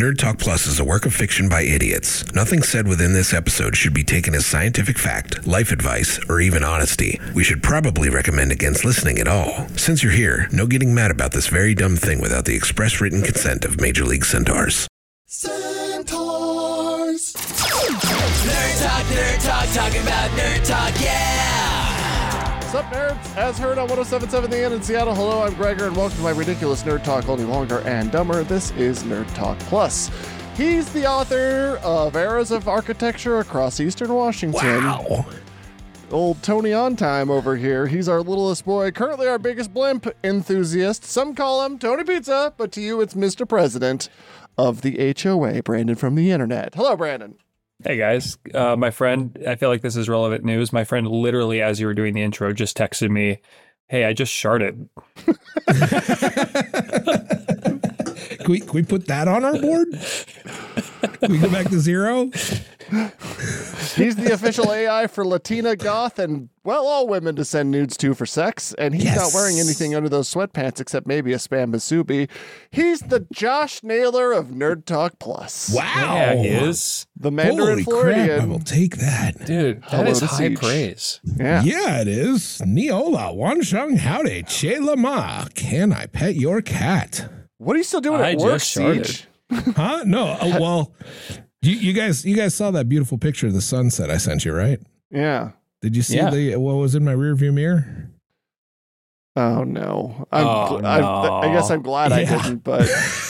Nerd Talk Plus is a work of fiction by idiots. Nothing said within this episode should be taken as scientific fact, life advice, or even honesty. We should probably recommend against listening at all. Since you're here, no getting mad about this very dumb thing without the express written consent of Major League Centaurs. Centaurs! Nerd Talk, talking about Nerd Talk, yeah! What's up, nerds? As heard on 107.7 The End in Seattle, hello, I'm Gregor, and welcome to my ridiculous Nerd Talk, only longer and dumber. This is Nerd Talk Plus. He's the author of Eras of Architecture Across Eastern Washington. Wow. Old Tony on time over here. He's our littlest boy, currently our biggest blimp enthusiast. Some call him Tony Pizza, but to you it's Mr. President of the HOA, Brandon from the internet. Hello, Brandon. Hey guys, my friend, I feel like this is relevant news. My friend literally, as you were doing the intro, just texted me, hey, I just sharted. Can we put that on our board? Can we go back to zero? He's the official AI for Latina goth and, well, all women to send nudes to for sex, and he's not wearing anything under those sweatpants except maybe a Spam Masubi. He's the Josh Naylor of Nerd Talk Plus. Wow. Yeah, he is. The Mandarin Holy crap, I Floridian. will take that. Dude, Hello that is to high Siege. praise. Yeah. Yeah, it is. Niola, Wansheng, howdy, Che Lama. Can I pet your cat? What are you still doing I at work, just sharted. Siege? Huh? No. Well, you guys saw that beautiful picture of the sunset I sent you, right? Yeah. Did you see Yeah. what was in my rearview mirror? Oh, no. Oh, no. I guess I'm glad I didn't, but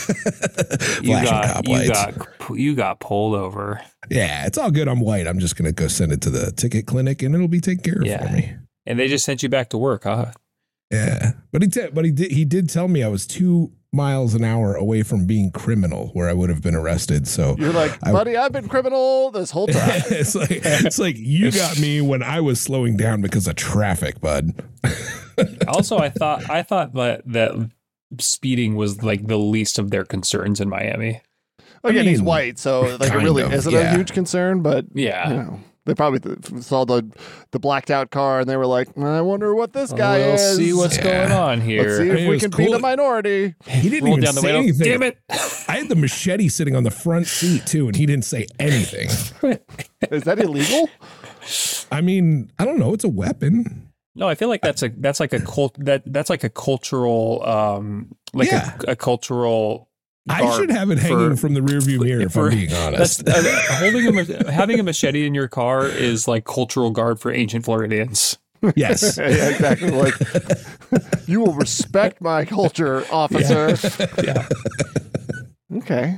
You got pulled over. Yeah, it's all good. I'm white. I'm just gonna go send it to the ticket clinic, and it'll be taken care of Yeah. for me. And they just sent you back to work, huh? Yeah, but he did tell me I was 2 miles an hour away from being criminal, where I would have been arrested. So you're like, buddy, I've been criminal this whole time. it's like you got me when I was slowing down because of traffic, bud. Also, I thought that speeding was like the least of their concerns in Miami. Again, he's mean, white, so like it kind really of, isn't yeah. a huge concern, but Yeah. you know, they probably saw the blacked out car and they were like, I wonder what this guy We'll is. see what's Yeah. going on here. Let's see I mean, if it we was can beat cool. a minority. He didn't Roll even down the say window. anything. Damn it. I had the machete sitting on the front seat too, and he didn't say anything. Is that illegal? I mean, I don't know. It's a weapon. No, I feel like that's like a cultural Yeah. a cultural. I garb should have it hanging from the rearview mirror, if I'm being honest. Having a machete in your car is like cultural garb for ancient Floridians. Yes. Yeah, exactly. Like, you will respect my culture, officer. Yeah. Okay.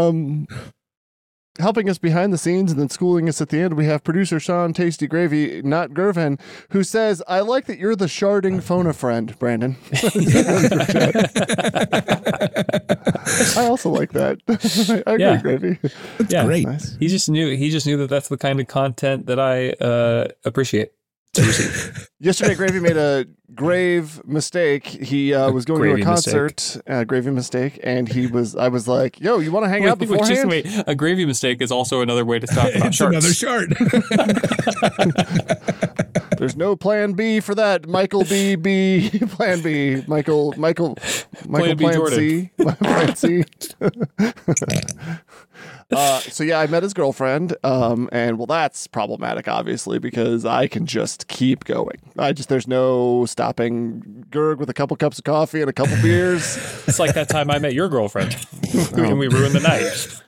Helping us behind the scenes and then schooling us at the end, we have producer Sean Tasty Gravy, not Gervin, who says, I like that you're the sharding phone-a-friend, Brandon. I also like that. I agree, Yeah. Gravy. Yeah. Great. Nice. He just knew that that's the kind of content that I appreciate to receive. Yesterday, Gravy made a grave mistake. He was going to a Gravy concert, Gravy mistake, and I was like, yo, you want to hang out beforehand? Wait, a gravy mistake is also another way to talk about It's sharks. another shard. There's no plan B for that. Michael B. Plan B. Michael B. Plan Jordan. C. Plan C. So yeah, I met his girlfriend, and well, that's problematic, obviously, because I can just keep going. There's no stopping Gerg with a couple cups of coffee and a couple beers. It's like that time I met your girlfriend and we ruined the night.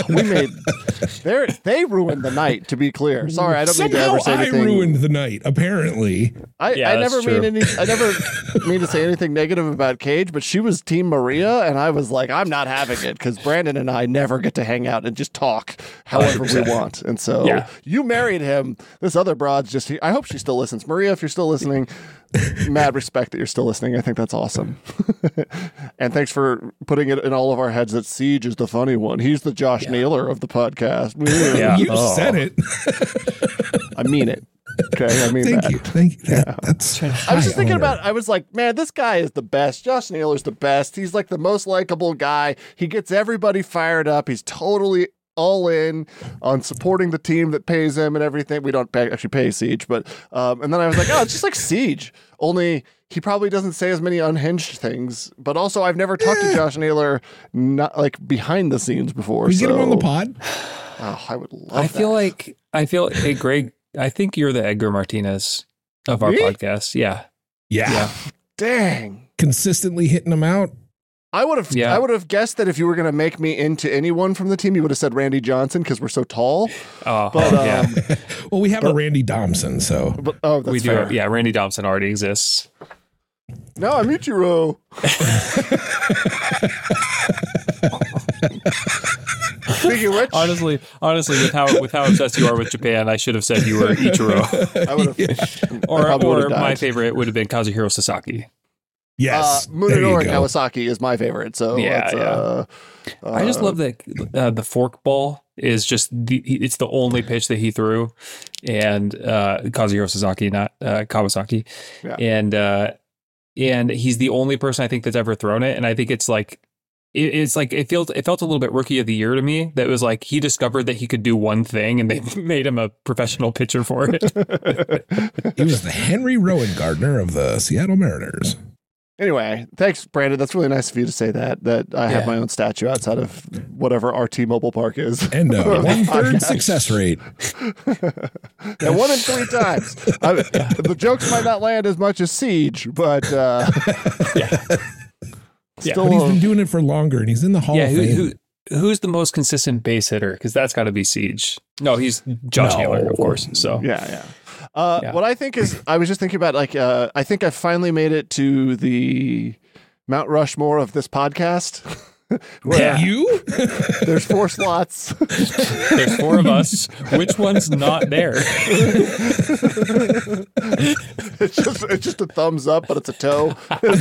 They ruined the night, to be clear. Sorry, I don't mean to Somehow ever say I anything. ruined the night, apparently. I never mean to say anything negative about Cage, but she was Team Maria, and I was like, I'm not having it, because Brandon and I never get to hang out and just talk however we want. And so you married him. This other broad's just here. I hope she still listens. Maria, if you're still listening, mad respect that you're still listening. I think that's awesome. And thanks for putting it in all of our heads that Siege is the funny one. He's the Josh Naylor of the podcast. Yeah. You said it. I mean it. Okay, I mean Thank that. you. Thank you. That's I was just thinking about, I was like, man, this guy is the best. Josh Naylor's the best. He's like the most likable guy. He gets everybody fired up. He's totally all in on supporting the team that pays him and everything. We don't actually pay Siege, but and then I was like, oh, it's just like Siege. Only he probably doesn't say as many unhinged things. But also, I've never talked to Josh Naylor not like behind the scenes before. We get him on the pod. Oh, I would love. Hey, Greg, I think you're the Edgar Martinez of our podcast. Yeah. Dang. Consistently hitting them out. I would have guessed that if you were going to make me into anyone from the team, you would have said Randy Johnson because we're so tall. Oh, but, yeah. Well, we have a Randy Dobson, so. That's we do. fair. Yeah, Randy Dobson already exists. No, I'm Ichiro. Speaking of which, honestly, with how obsessed you are with Japan, I should have said you were Ichiro. I would have. Or my favorite would have been Kazuhiro Sasaki. Yes, Munenori Kawasaki is my favorite. So I just love that the forkball is just it's the only pitch that he threw, and Kazuhiro Sasaki, not Kawasaki, and he's the only person I think that's ever thrown it, and I think it's like. It felt a little bit rookie of the year to me. That was like he discovered that he could do one thing, and they made him a professional pitcher for it. He was the Henry Rowan Gardner of the Seattle Mariners. Anyway, thanks, Brandon. That's really nice of you to say that. That I have my own statue outside of whatever our T-Mobile Park is. And 1/3 success rate. 1 in 3 times. The jokes might not land as much as Siege, but Still, but he's been doing it for longer, and he's in the Hall of Fame. Who's the most consistent base hitter? Because that's got to be Siege. No, he's Josh Naylor, of course. So what I think is, I was just thinking about I think I finally made it to the Mount Rushmore of this podcast. You? There's 4 slots. There's 4 of us. Which one's not there? It's just a thumbs up, but it's a toe.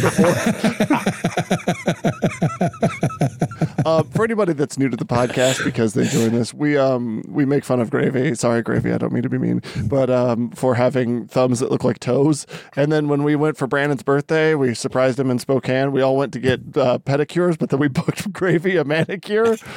For anybody that's new to the podcast, because they join us, we make fun of Gravy. Sorry, Gravy, I don't mean to be mean, but for having thumbs that look like toes. And then when we went for Brandon's birthday, we surprised him in Spokane. We all went to get pedicures, but then we booked Gravy a manicure. It's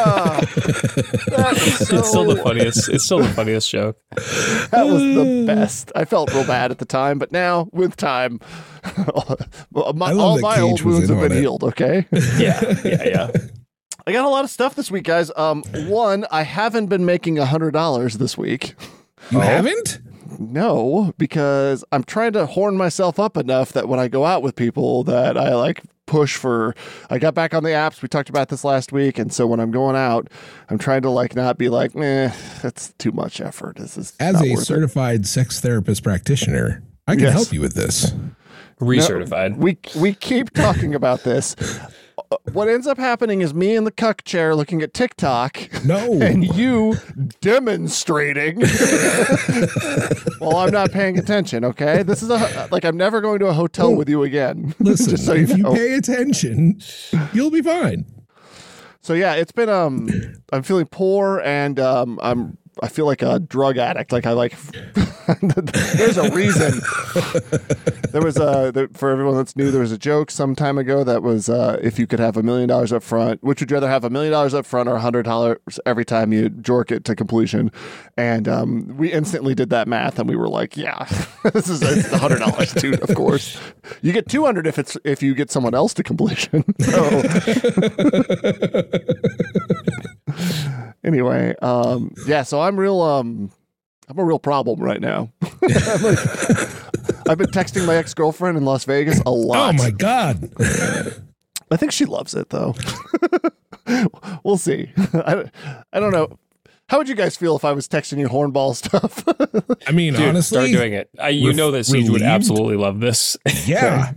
still the funniest joke. That was the best. I felt real bad at the time, but now with time, all my old wounds have been healed. Okay. Yeah. I got a lot of stuff this week, guys. One, I haven't been making $100 this week. You haven't? No, because I'm trying to horn myself up enough that when I go out with people that I like push for. I got back on the apps. We talked about this last week. And so when I'm going out, I'm trying to like not be like, that's too much effort. This is as a certified sex therapist practitioner, I can help you with this. Recertified. No, we keep talking about this. What ends up happening is me in the cuck chair looking at TikTok. No. And you demonstrating while I'm not paying attention, okay? This is I'm never going to a hotel with you again. Listen, so if you pay attention, you'll be fine. So yeah, it's been I'm feeling poor and I feel like a drug addict. Like I like. There's a reason. There was for everyone that's new. There was a joke some time ago that was if you could have $1 million up front, which would you rather have $1 million up front or $100 every time you jork it to completion? And we instantly did that math, and we were like, yeah, this is $100, dude. Of course, you get $200 if you get someone else to completion. So. Anyway, so I'm a real problem right now. I've been texting my ex-girlfriend in Las Vegas a lot. Oh my God. I think she loves it though. We'll see. I don't know. How would you guys feel if I was texting you hornball stuff? I mean, dude, honestly, start doing it. You know that Siege would absolutely love this. Yeah.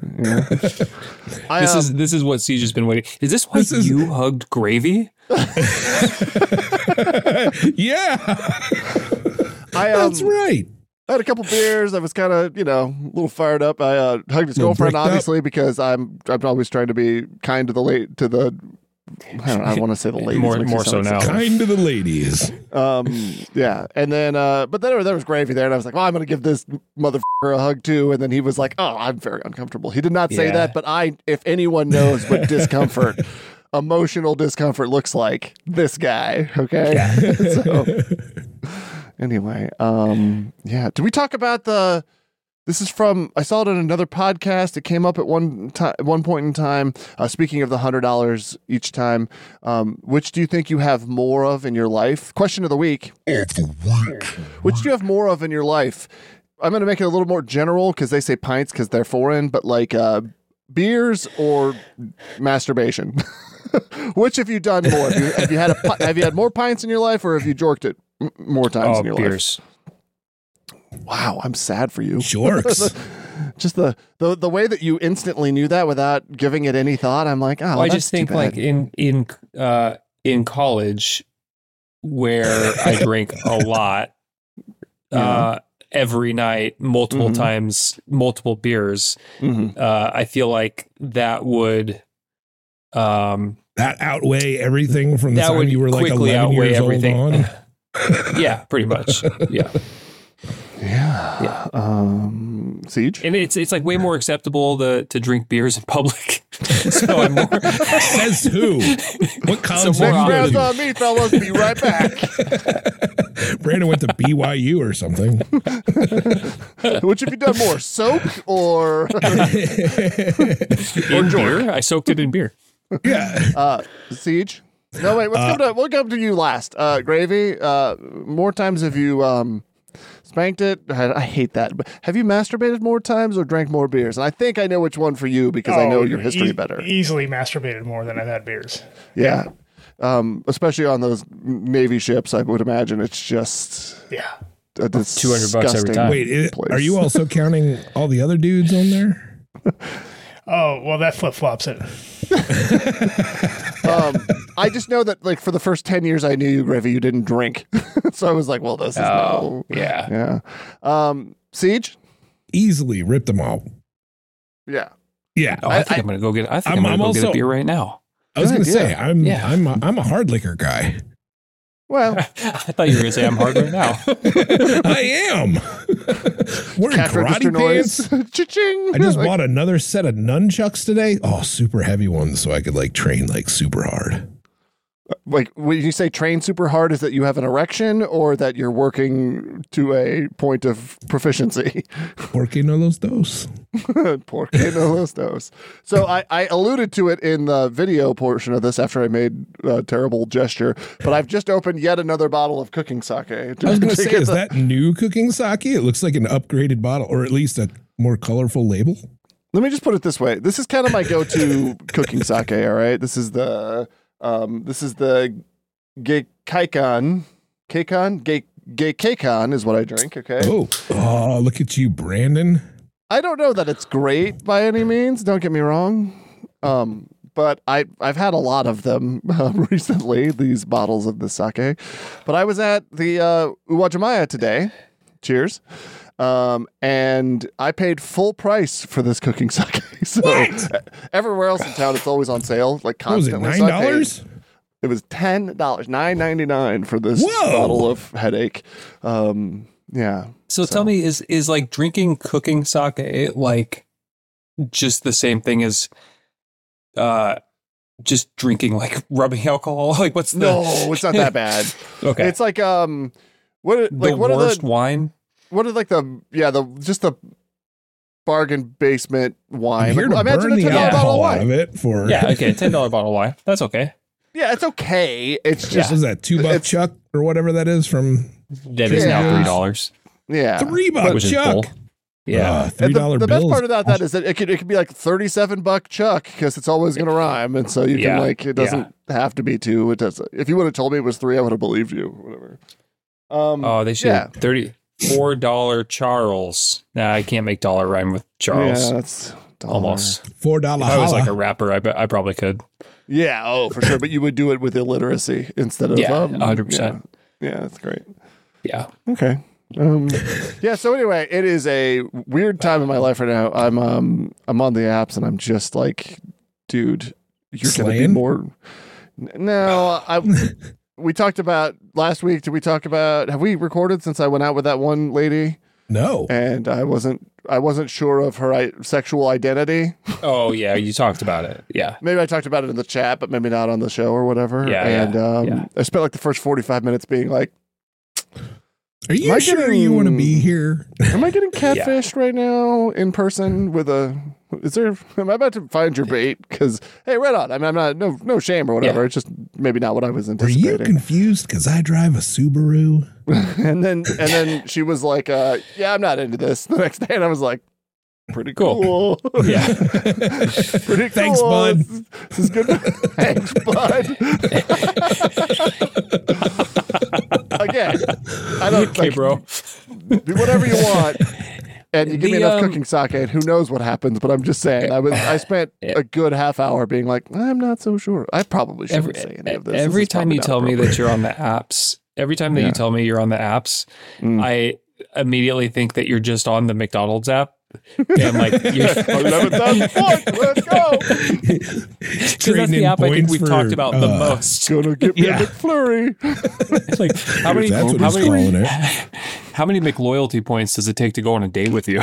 This is what Siege has been waiting. Is this why you hugged Gravy? Yeah. That's right. I had a couple beers. I was kind of, a little fired up. I hugged his girlfriend, obviously, because I'm always trying to be kind to the I want to say the ladies. More so now. Kind to the ladies. Yeah. And then, but then there was Gravy there, and I was like, well, I'm going to give this motherfucker a hug too. And then he was like, oh, I'm very uncomfortable. He did not say that, but if anyone knows what discomfort emotional discomfort looks like. This guy, okay? So anyway, yeah. Did we talk about this is from, I saw it in another podcast. It came up at one point in time. Speaking of the $100 each time, which do you think you have more of in your life? Question of the week. Which do you have more of in your life? I'm going to make it a little more general because they say pints because they're foreign, but like beers or masturbation. Which have you done more? Have you had more pints in your life, or have you jorked it more times in your beers. life? Wow, I'm sad for you. Jorks. Just the way that you instantly knew that without giving it any thought. I'm like, oh, Well, I just think like in college where I drank a lot every night, multiple times, multiple beers. I feel like that would That outweigh everything from the that time would you were like quickly 11 outweigh years everything. old on. Yeah, pretty much. Yeah. Siege. And it's like way more acceptable to drink beers in public. So I'm more Says who? What college So more did you Next round's go on me, fellas. Be right back. to? Brandon went to BYU or something. Which have you done more, soak or in beer. I soaked it in beer. Yeah. Siege? No, wait. We'll come to you last. Gravy. More times have you spanked it? I hate that. But have you masturbated more times or drank more beers? And I think I know which one for you because I know your history better. Easily masturbated more than I've had beers. Yeah. Especially on those Navy ships, I would imagine it's just Yeah. a $200 every time. Wait, place. are you also counting all the other dudes on there? Oh, well, that flip-flops it. I just know that, like, for the first 10 years I knew you, Gravy, you didn't drink. So I was like, well, this is no. Yeah. Yeah. Siege? Easily ripped them all. Yeah. Yeah. Oh, I think I'm gonna go get. I think I'm gonna go get a beer right now. I was going to Good say, idea. I'm a hard liquor guy. Well, I thought you were gonna say I'm hard right now. I am. Wearing cash register karate noise. pants. Cha-ching. I just Like, bought another set of nunchucks today. Oh, super heavy ones, so I could like train like super hard. Like, when you say train super hard, is that you have an erection or that you're working to a point of proficiency? Porque no los dos. Porque no los dos. So I alluded to it in the video portion of this after I made a terrible gesture, but I've just opened yet another bottle of cooking sake. I was going to say, is that new cooking sake? It looks like an upgraded bottle, or at least a more colorful label. Let me just put it this way. This is kind of my go-to cooking sake, all right? This is the Gekkeikan. Gekkeikan is what I drink, okay? Oh, look at you, Brandon. I don't know that it's great by any means, don't get me wrong. But I've had a lot of them recently, these bottles of the sake. But I was at the Uwajimaya today. Cheers. And I paid full price for this cooking sake. So everywhere else in town, it's always on sale, like What was it, constantly. So I paid- $9? It was $10, $9.99 for this Whoa! bottle of headache. Yeah. So tell me, is like drinking cooking sake like just the same thing as just drinking like rubbing alcohol? Like what's the No, it's not that bad. Okay. It's like the what worst are the wine? what are like the bargain basement wine? I'm here Like, to imagine burn a the $10 bottle of alcohol wine. out of it for. Yeah, okay, $10 bottle of wine. That's okay. Yeah, it's okay. It's Just was that $2 It's- Chuck or whatever that is from That is now Yeah. $3. yeah. $3 Which is Chuck. bull. Yeah. And $3 the bills. best part about that is that it could be like $37 Chuck because it's always going to rhyme, and so you can Yeah. like it doesn't have to be two. It does. If you would have told me it was three, I would have believed you. Whatever. Oh, they should Yeah. $34 Charles. Nah, I can't make dollar rhyme with Charles. Yeah, that's dollar. Almost. $4 If I was like a holla. rapper, I probably could. Yeah, oh, for sure. But you would do it with illiteracy instead of Yeah, 100%. Yeah, that's great. Yeah. Okay. Yeah. So anyway, it is a weird time in my life right now. I'm on the apps and I'm just like, dude, you're gonna be Slaying? more. No, we talked about last week. Did we talk about? Have we recorded since I went out with that one lady? No. and I wasn't sure of her sexual identity. Oh yeah, you talked about it. Yeah. Maybe I talked about it in the chat, but maybe not on the show or whatever. Yeah, and yeah. I spent like the first 45 minutes being like, Are you sure you want to be here? am I getting catfished right now in person with am I about to find your bait? Because, hey, right on. I mean, I'm not, no shame or whatever. Yeah. It's just maybe not what I was Are anticipating. you confused because I drive a Subaru? and then she was like, yeah, I'm not into this the next day. And I was like, pretty cool. Yeah. Pretty cool. Thanks, bud. This is good. Thanks, bud. Again, I don't Okay, bro. do whatever you want. And you give me The, enough cooking sake, and who knows what happens? But I'm just saying, I spent a good half hour being like, I'm not so sure. I probably shouldn't say any of this. Every This is time you probably tell not me that appropriate. you're on the apps, every time that you tell me you're on the apps, I immediately think that you're just on the McDonald's app. And like, you're, 11,000 points. Let's go. because that's Trading the in app I think points we've for, talked about the most. Gonna get me Yeah. a McFlurry. Like, how many, That's what how he's many, calling it. how many McLoyalty points does it take to go on a date with you?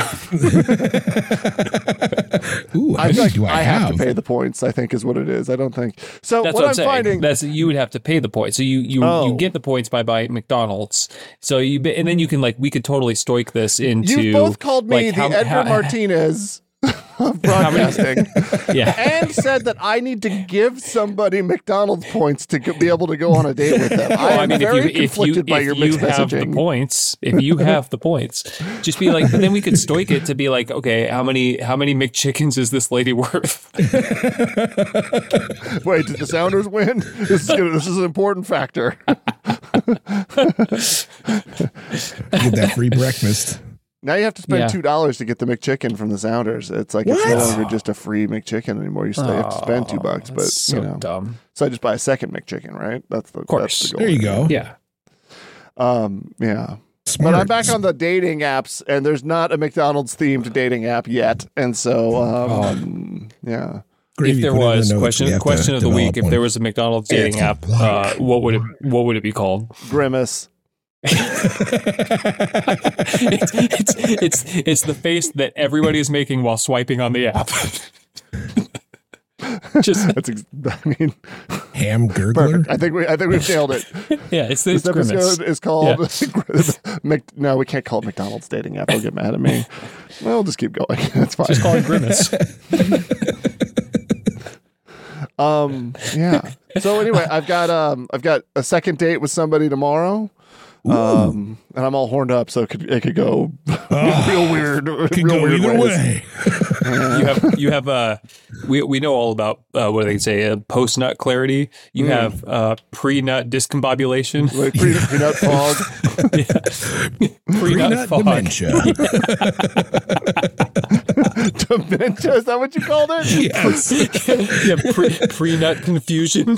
Ooh, how I many feel like do I have to pay the points, I think is what it is. I don't think. So That's what what I'm I'm saying. finding. That's you would have to pay the points. So you get the points by buying McDonald's. So and then you can like we could totally stoik this into. You've both called me like, the how- Edgar how- Martinez of broadcasting Yeah. and said that I need to give somebody McDonald's points to be able to go on a date with them. I am very conflicted by your mixed have the messaging. points, if you have the points, just be like, but then we could stoik it to be like, okay, how many McChickens is this lady worth? Wait, did the Sounders win? This is an important factor. Get that free breakfast. Now you have to spend Yeah. $2 to get the McChicken from the Sounders. It's like it's no longer just a free McChicken anymore. You still have to spend $2, but That's so you know. dumb. So I just buy a second McChicken, right? That's the course. That's the goal. There you go. Yeah. Yeah. Smart. But I'm back on the dating apps, and there's not a McDonald's themed dating app yet, and so yeah. Gravy, If there put it in the was notes. We have to question of the week, develop if one. there was a McDonald's dating app, what would it be called? Grimace. It's the face that everybody is making while swiping on the app. Just I mean, ham gurgler. perfect. I think we've nailed it. yeah, it's This grimace. episode is called. No, we can't call it McDonald's dating app. They'll get mad at me. We'll just keep going. That's fine. Just call it grimace. Yeah. So anyway, I've got a second date with somebody tomorrow. And I'm all horned up, so it could go real weird. Could real go weird either ways. way. You have we know all about what do they say post nut clarity. You have pre nut discombobulation, Like pre-nut fog. pre Pre-nut nut fog. dementia. Dementia, is that what you called it? Yes. Yeah, pre nut confusion.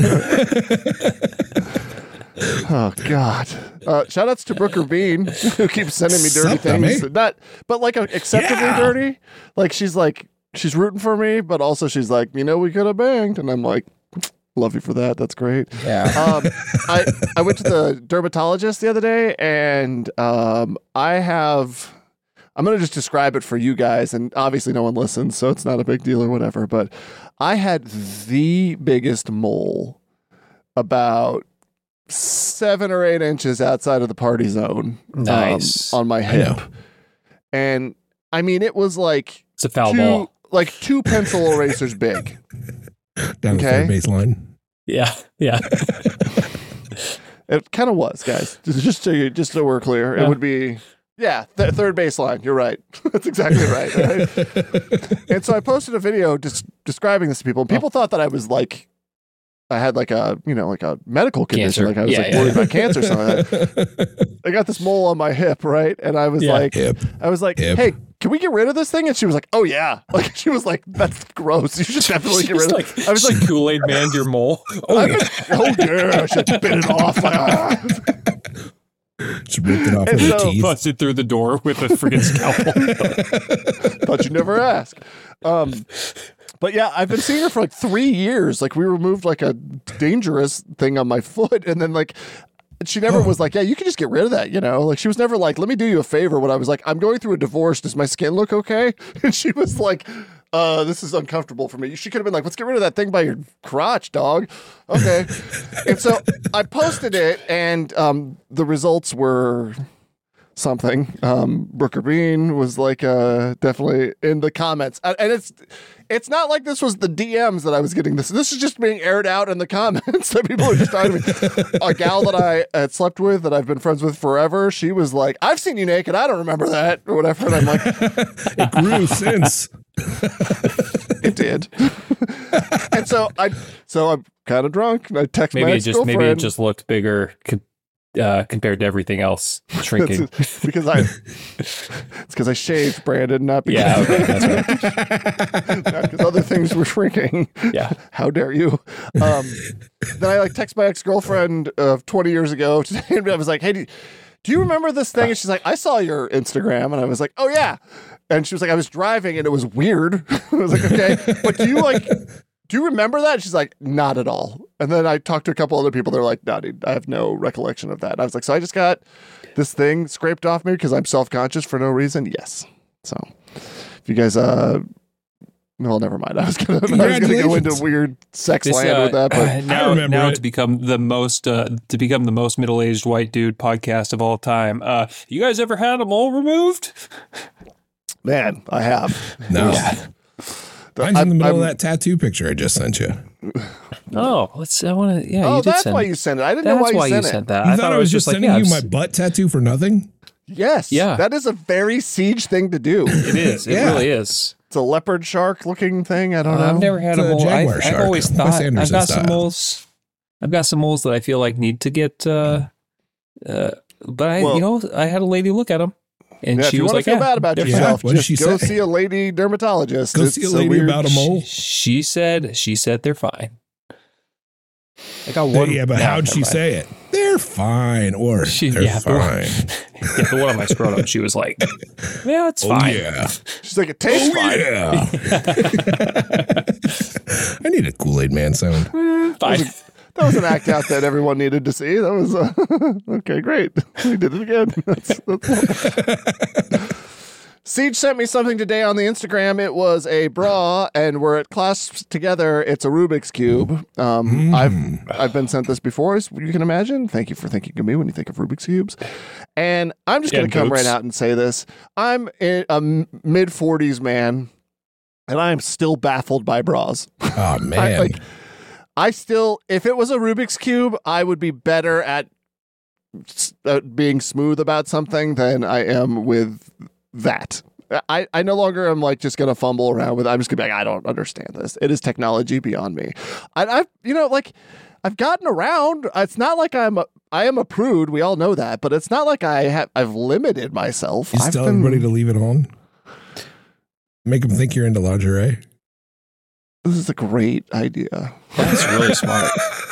Oh God! Shout outs to Brooker Bean who keeps sending me dirty Sup, dummy? things. Not, but like acceptably Yeah. dirty. Like she's rooting for me, but also she's like, we could have banged, and I'm like, love you for that. That's great. Yeah. I went to the dermatologist the other day, and I'm gonna just describe it for you guys, and obviously no one listens, so it's not a big deal or whatever. But I had the biggest mole about 7 or 8 inches outside of the party zone. Nice. On my hip. And I mean, it was like It's a foul ball. like 2 pencil erasers big. Down the Okay. third baseline. Yeah. Yeah. It kind of was, guys. Just so we're clear, Yeah. it would be, third baseline. You're right. That's exactly right. And so I posted a video describing this to people. And people thought that I was like, I had like a medical condition. Cancer. Like I was Yeah, worried about cancer or something like that. I got this mole on my hip, right? And I was like, Hip. Hip. hey, can we get rid of this thing? And she was like, oh yeah. Like she was like, that's gross. You should definitely get rid of it. I was like, Kool-Aid man, your mole. oh yeah, I should bit it off. Just ripped it off And with the so- teeth. Busted through the door with a friggin' scalpel. Thought you'd never ask. But yeah, I've been seeing her for like 3 years. Like we removed like a dangerous thing on my foot, and then like she never was like, yeah, you can just get rid of that, you know? Like, she was never like, let me do you a favor. When I was like, I'm going through a divorce. Does my skin look okay? And she was like, this is uncomfortable for me. She could have been like, let's get rid of that thing by your crotch, dog. Okay. And so I posted it, and the results were something. Brooker Bean was like definitely in the comments. And it's not like this was the DMs that I was getting this. This is just being aired out in the comments that people are just talking to me. A gal that I had slept with, that I've been friends with forever, she was like, I've seen you naked. I don't remember that, or whatever. And I'm like, It grew since. it did. And so I'm kind of drunk, and I text my ex-girlfriend. Maybe it just looked bigger compared to everything else shrinking. It's because I shaved, Brandon, not because, Yeah, okay, that's right. not because other things were shrinking. Yeah. How dare you? Then I like text my ex-girlfriend of 20 years ago today, and I was like, hey, do you remember this thing? And she's like, I saw your Instagram. And I was like, oh yeah. And she was like, I was driving and it was weird. I was like, okay, but do you remember that? And she's like, not at all. And then I talked to a couple other people. They're like, no, dude, I have no recollection of that. And I was like, so I just got this thing scraped off me because I'm self-conscious for no reason. Yes. So if you guys, well, never mind. I was gonna go into weird sex land with that, but now to become the most middle-aged white dude podcast of all time. You guys ever had a mole removed? man, I have. No. Yeah. Mine's in the middle of that tattoo picture I just sent you. Oh, I want to. Yeah, Oh, you did that's send why it. you sent it. I didn't know why you sent it. that. You thought I was just sending you my butt tattoo for nothing? Yes. Yeah. That is a very Siege thing to do. It is. It Yeah. really is. It's a leopard shark looking thing. I don't know. I've never had It's a a mole. jaguar I've shark. always Wes thought Anderson I've got some style. moles. I've got some moles that I feel like need to get. But I had a lady look at them, and Yeah, if she you was want like, to feel "Yeah, bad about they're yourself, fine. What did just she go say? see a lady dermatologist. Go It's see a so lady weird. about a mole? She said they're fine. I got one. Yeah, but no, how'd never she mind. say it? They're fine, or they're the fine. Yeah, the one on my scrotum. She was like, "Yeah, it's Oh, fine." yeah. She's like, it tastes fine. Yeah. I need a Kool-Aid Man sound. Fine. That was an act out that everyone needed to see. That was okay. Great, we did it again. That's Siege sent me something today on the Instagram. It was a bra, and where it clasps together, it's a Rubik's cube. I've been sent this before, as you can imagine. Thank you for thinking of me when you think of Rubik's cubes. And I'm just going to come right out and say this: I'm a mid-40s man, and I am still baffled by bras. Oh man. I still, if it was a Rubik's Cube, I would be better at being smooth about something than I am with that. I no longer am like just going to fumble around with it. I'm just going to be like, I don't understand this. It is technology beyond me. I've gotten around. It's not like I am a prude. We all know that, but it's not like I've limited myself. You tell everybody to leave it on? Make them think you're into lingerie? This is a great idea. That's really smart.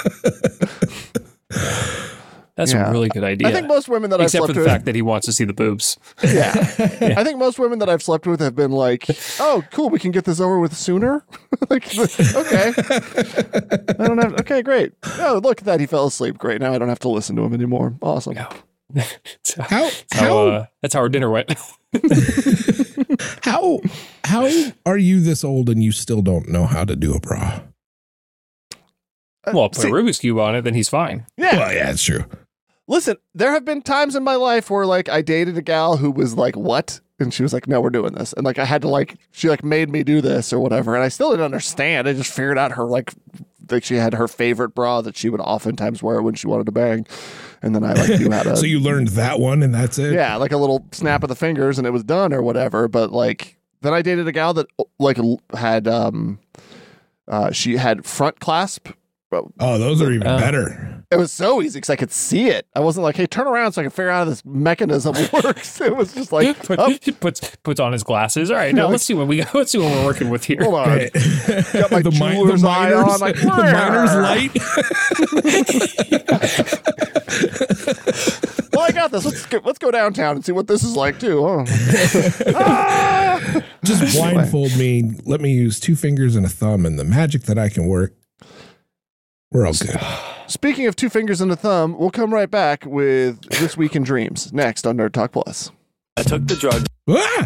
That's a really good idea. I think most women that I've Except slept for the with, fact that he wants to see the boobs. yeah. I think most women that I've slept with have been like, "Oh, cool, we can get this over with sooner." Like, okay, I don't have. Okay, great. Oh, look at that, he fell asleep. Great. Now I don't have to listen to him anymore. Awesome. That's how our dinner went. How are you this old and you still don't know how to do a bra? Well, put a Rubik's Cube on it, then he's fine. Yeah. Well, yeah, it's true. Listen, there have been times in my life where like I dated a gal who was like, "What?" And she was like, "No, we're doing this." And like I had to she made me do this or whatever. And I still didn't understand. I just figured out her like she had her favorite bra that she would oftentimes wear when she wanted to bang. And then I knew how to. So you learned that one and that's it? Yeah, like a little snap of the fingers and it was done or whatever. But like then I dated a gal that like had she had front clasp. Oh, those are even better. It was so easy because I could see it. I wasn't like, "Hey, turn around so I can figure out how this mechanism works." It was just like, puts on his glasses. All right, now let's see what we're working with here. hold on. Right. Got my jeweler's eye on. Like, the miner's light. Well, I got this. Let's go downtown and see what this is like too. Oh. Just blindfold me. Let me use 2 fingers and a thumb and the magic that I can work. We're all good. Speaking of two fingers and a thumb, we'll come right back with This Week in Dreams next on Nerd Talk Plus. I took the drug. Ah!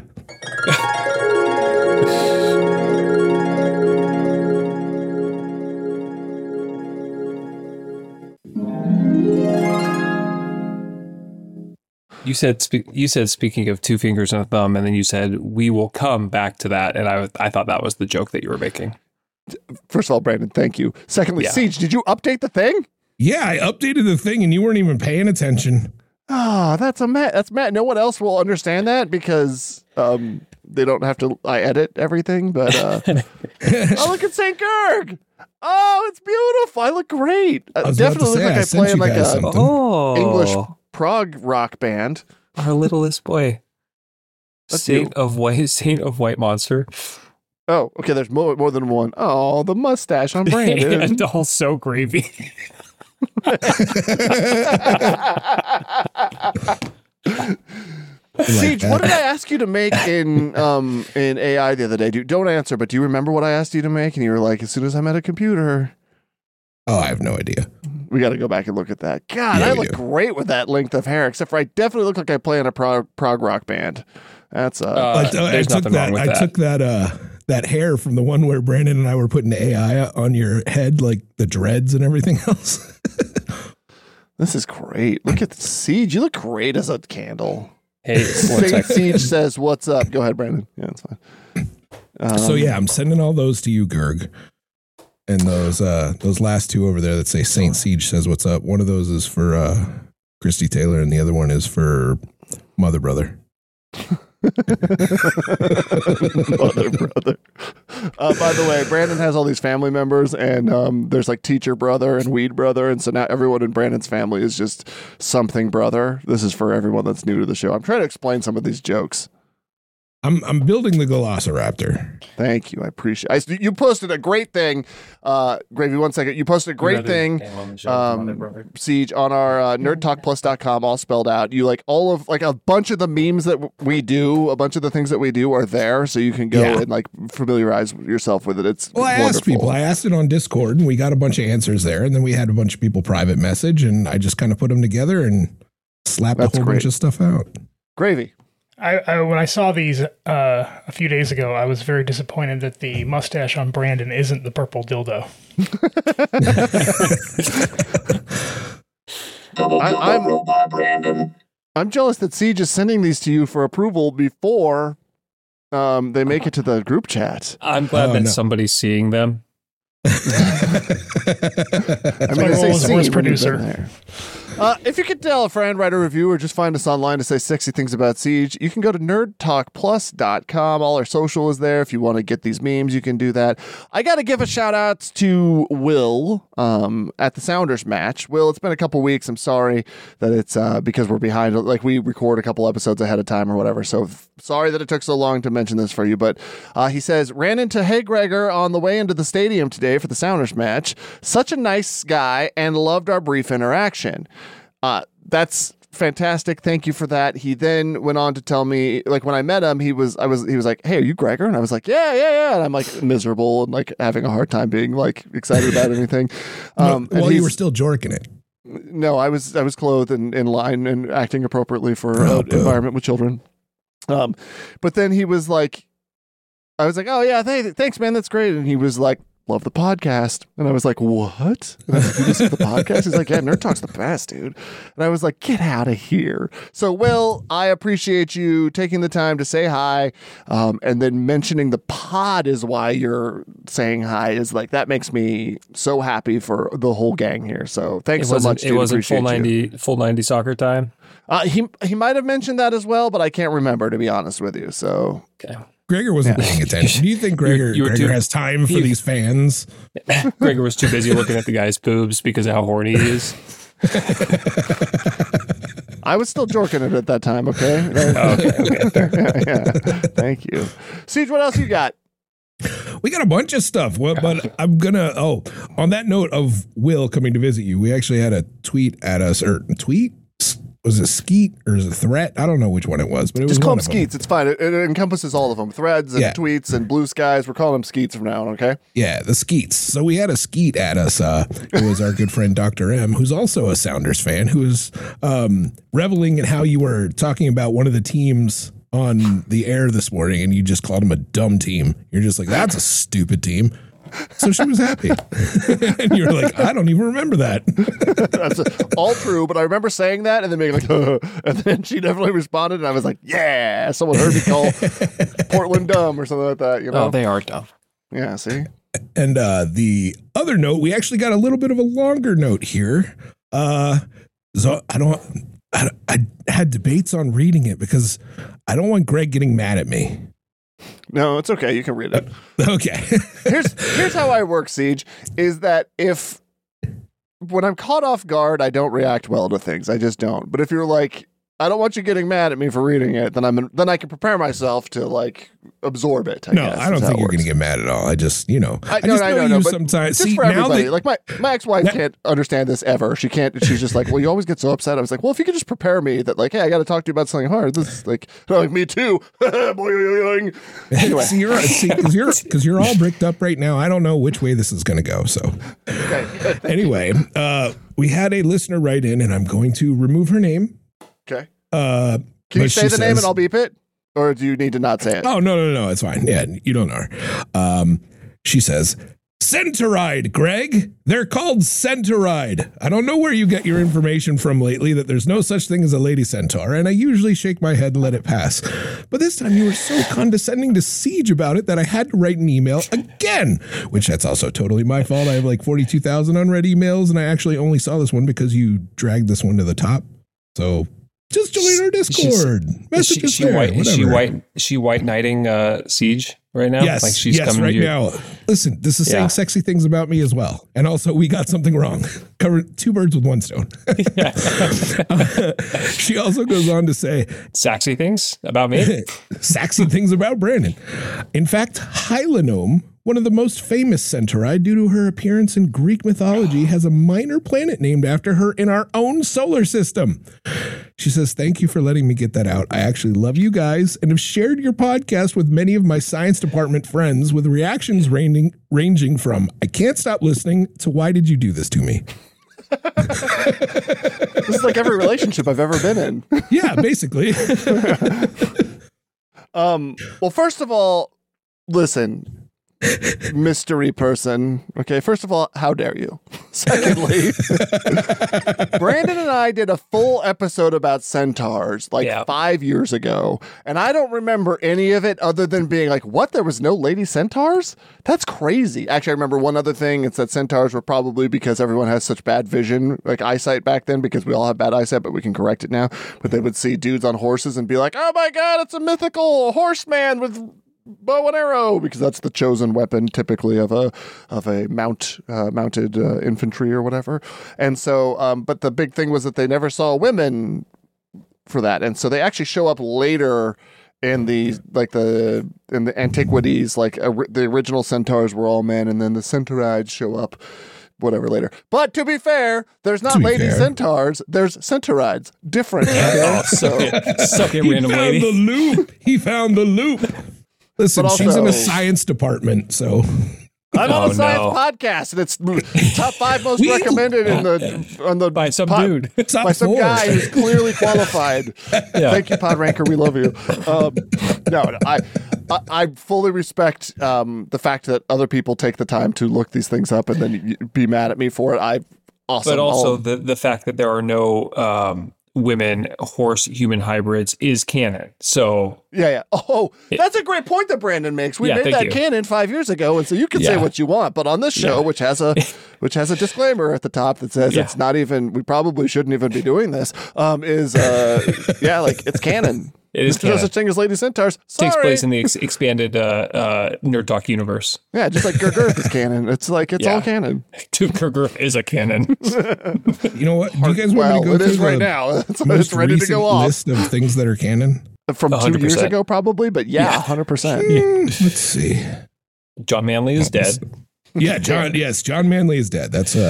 You said speaking of two fingers and a thumb, and then you said we will come back to that, and I thought that was the joke that you were making. First of all, Brandon, thank you. Secondly, Yeah. Siege, did you update the thing? Yeah, I updated the thing and you weren't even paying attention. Oh, that's Matt. That's Matt. No one else will understand that because they don't have to. I edit everything, but oh, look at St. Gerg. Oh, it's beautiful. I look great. I was about to Definitely say, look like I I sent play in you like guys a something. Oh, English prog rock band. our littlest boy, That's Saint of White Monster, Oh, okay. There's more than one. Oh, the mustache on Brandon. and also gravy. Siege, what did I ask you to make in AI the other day? Don't answer, but do you remember what I asked you to make? And you were like, as soon as I'm at a computer. Oh, I have no idea. We got to go back and look at that. God, Yeah, I we look do. great with that length of hair, except for I definitely look like I play in a prog rock band. That's I there's took nothing that. wrong with I that. took that hair from the one where Brandon and I were putting AI on your head, like the dreads and everything else. this is great. Look at Siege. You look great as a candle. Hey, one Saint sec. Siege says, "What's up?" Go ahead, Brandon. Yeah, it's fine. So yeah, I'm sending all those to you, Gerg. And those last two over there that say Saint Siege says what's up. One of those is for Christy Taylor, and the other one is for Mother Brother. Mother brother. By the way, Brandon has all these family members, and there's like teacher brother and weed brother, and so now everyone in Brandon's family is just something brother. This is for everyone that's new to the show. I'm trying to explain some of these jokes. I'm building the Velociraptor. Thank you. I appreciate. You posted a great thing, Gravy. 1 second. You posted a great thing, Siege, on our nerdtalkplus.com, all spelled out. You like all of like a bunch of the memes that we do, a bunch of the things that we do are there, so you can go Yeah. and like familiarize yourself with it. It's Well, I wonderful. asked people. I asked it on Discord, and we got a bunch of answers there. And then we had a bunch of people private message, and I just kind of put them together and slapped That's a whole great. bunch of stuff out. Gravy. I when I saw these a few days ago, I was very disappointed that the mustache on Brandon isn't the purple dildo. I'm jealous that Siege is sending these to you for approval before they make it to the group chat. I'm glad Oh, that no. somebody's seeing them. I my I role say as seen worst when you've been producer. there. If you could tell a friend, write a review, or just find us online to say sexy things about Siege, you can go to nerdtalkplus.com. All our social is there. If you want to get these memes, you can do that. I got to give a shout out to Will at the Sounders match. Will, it's been a couple weeks. I'm sorry that it's because we're behind. Like we record a couple episodes ahead of time or whatever. So sorry that it took so long to mention this for you. But he says, ran into Hey Gregor on the way into the stadium today for the Sounders match. Such a nice guy and loved our brief interaction. That's fantastic. Thank you for that. He then went on to tell me, like when I met him, he was like, "Hey, are you Gregor?" And I was like, "Yeah." And I'm like miserable and like having a hard time being like excited about anything. And Well, you he's- were still jorking it. no, I was clothed and in line and acting appropriately for Oh, an boo. environment with children. But then he was like, I was like, "Oh yeah, thanks, man, that's great." And he was like, "Love the podcast." And I was like, "What?" And I was like, "You listen to the podcast?" He's like, "Yeah, Nerd Talk's the best, dude." And I was like, "Get out of here." So, Will, I appreciate you taking the time to say hi, and then mentioning the pod is why you're saying hi. Is like that makes me so happy for the whole gang here. So, thanks so much. It dude. wasn't full Appreciate you. 90 soccer time. He might have mentioned that as well, but I can't remember, to be honest with you. So, Okay. Gregor wasn't paying attention. Do you think Gregor, You were Gregor too- has time for you- these fans? Gregor was too busy looking at the guy's boobs because of how horny he is. I was still jorking it at that time. Okay. Okay. Yeah. Thank you. Siege, what else you got? We got a bunch of stuff. Well, but I'm gonna. Oh, on that note of Will coming to visit you, we actually had a tweet at us or tweet. was it Skeet or is it Threat? I don't know which one it was, but it was Just call one them of them. Skeets. It's fine. It encompasses all of them. Threads and Yeah. tweets and blue skies. We're calling them Skeets from now on, okay? Yeah, the Skeets. So we had a Skeet at us. It was our good friend Dr. M, who's also a Sounders fan, who was reveling in how you were talking about one of the teams on the air this morning, and you just called them a dumb team. You're just like, that's a stupid team. So she was happy. And you're like, I don't even remember that. That's all true, but I remember saying that and then being like, and then she definitely responded, and I was like, yeah, someone heard me call Portland dumb or something like that, you know? Oh, they are dumb. Yeah, see? And the other note, we actually got a little bit of a longer note here. So I had debates on reading it because I don't want Greg getting mad at me. No, it's okay. You can read it. Okay. Here's how I work, Siege, is that when I'm caught off guard, I don't react well to things. I just don't. But if you're like, I don't want you getting mad at me for reading it, then I can prepare myself to like absorb it. I don't think you're going to get mad at all. I just, I just know you but sometimes. Just See, for now everybody. that, Like my ex-wife can't understand this ever. She can't. She's just like, well, you always get so upset. I was like, well, if you could just prepare me that like, hey, I got to talk to you about something hard. This is like me too. Anyway, because you're all bricked up right now. I don't know which way this is going to go. So okay. Anyway, we had a listener write in, and I'm going to remove her name. Okay. Can you say the name and I'll beep it? Or do you need to not say it? Oh, no. It's fine. Yeah, you don't know her. She says, Centauride, Greg. They're called Centauride. I don't know where you get your information from lately that there's no such thing as a lady centaur, and I usually shake my head and let it pass. But this time you were so condescending to Siege about it that I had to write an email again, which that's also totally my fault. I have like 42,000 unread emails, and I actually only saw this one because you dragged this one to the top. So just join our Discord. She white knighting Siege right now? Yes, like she's coming right to you. now. Listen, this is saying sexy things about me as well. And also, we got something wrong. Covered 2 birds with 1 stone. She also goes on to say, Sexy things about me? sexy things about Brandon. In fact, Hylanome, one of the most famous Centauri, due to her appearance in Greek mythology, has a minor planet named after her in our own solar system. She says, thank you for letting me get that out. I actually love you guys and have shared your podcast with many of my science department friends with reactions ranging from, I can't stop listening, to why did you do this to me? This is like every relationship I've ever been in. Yeah, basically. Well, first of all, listen, mystery person. Okay, first of all, how dare you? Secondly, Brandon and I did a full episode about centaurs like 5 years ago, and I don't remember any of it other than being like, what? There was no lady centaurs? That's crazy. Actually, I remember one other thing. It's that centaurs were probably because everyone has such bad vision, like eyesight back then, because we all have bad eyesight, but we can correct it now. But they would see dudes on horses and be like, oh my God, it's a mythical horseman with bow and arrow, because that's the chosen weapon typically of a mounted infantry or whatever. And so, but the big thing was that they never saw women for that, and so they actually show up later in the antiquities. Like the original centaurs were all men, and then the Centaurides show up whatever later. But to be fair, there's not lady centaurs, there's Centaurides. Different. Okay? Suck it, random lady. He found the loop. Listen, also, she's in a science department, so I'm on a science podcast, and it's top 5 most recommended by some dude, by some guy who's clearly qualified. Thank you, Pod Ranker. We love you. I fully respect the fact that other people take the time to look these things up and then be mad at me for it. But also the fact that there are no women horse-human hybrids is canon. So yeah. Oh, that's a great point that Brandon makes. We made that canon 5 years ago, and so you can say what you want. But on this show, which has a disclaimer at the top that says it's not even, we probably shouldn't even be doing this, it's canon. It is There's no such thing as lady centaurs. Sorry. Takes place in the expanded Nerd Talk universe. Yeah, just like Gurgurth is canon. It's like all canon. Gurgurth is a canon. You know what? Do you guys want me to go it is right now. It's ready to go off. List of things that are canon from 2 years ago, probably. But 100%. Let's see. John Manley is dead. Yeah, John Manley is dead. That's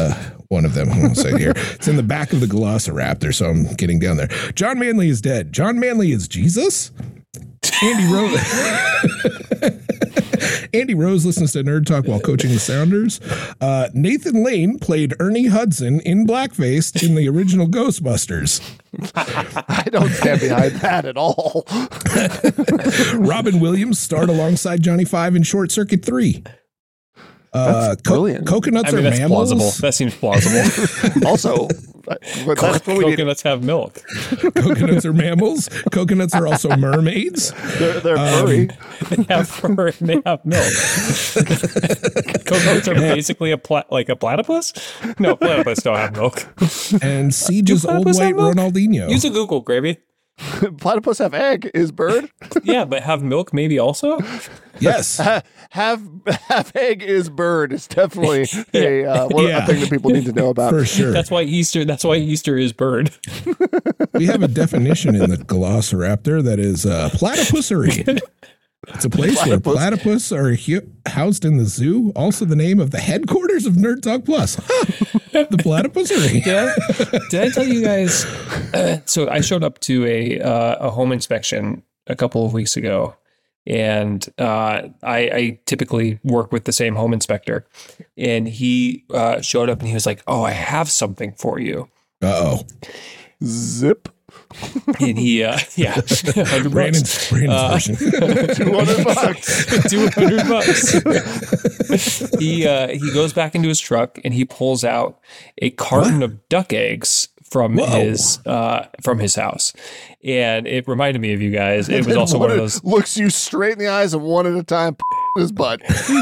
one of them. I'll say here. It's in the back of the Velociraptor, so I'm getting down there. John Manley is dead. John Manley is Jesus? Andy Rose. Andy Rose listens to Nerd Talk while coaching the Sounders. Nathan Lane played Ernie Hudson in blackface in the original Ghostbusters. I don't stand behind that at all. Robin Williams starred alongside Johnny Five in Short Circuit 3. That's brilliant. Coconuts are that's mammals. plausible. That seems plausible. Also, but that's what we need. Coconuts have milk. Coconuts are mammals. Coconuts are also mermaids. They're furry. They have fur and they have milk. Coconuts are basically a platypus? No, platypus don't have milk. And Siege's old platypus white have milk? Ronaldinho. Use a Google, Gravy. Platypus have egg is bird. Yeah, but have milk maybe also? Yes. Have egg is bird. It's definitely a thing that people need to know about. For sure. That's why Easter is bird. We have a definition in the Velociraptor that is platypusery. It's a place where platypus are housed in the zoo. Also the name of the headquarters of Nerd Talk Plus. The platypusery. Did I tell you guys? So I showed up to a home inspection a couple of weeks ago, and I typically work with the same home inspector, and he showed up and he was like, "Oh, I have something for you." Uh-oh. Zip. And he, $100 Brandon's version. $200. He goes back into his truck and he pulls out a carton of duck eggs from his house, and it reminded me of you guys. It was also one of those. Looks you straight in the eyes and one at a time. His butt.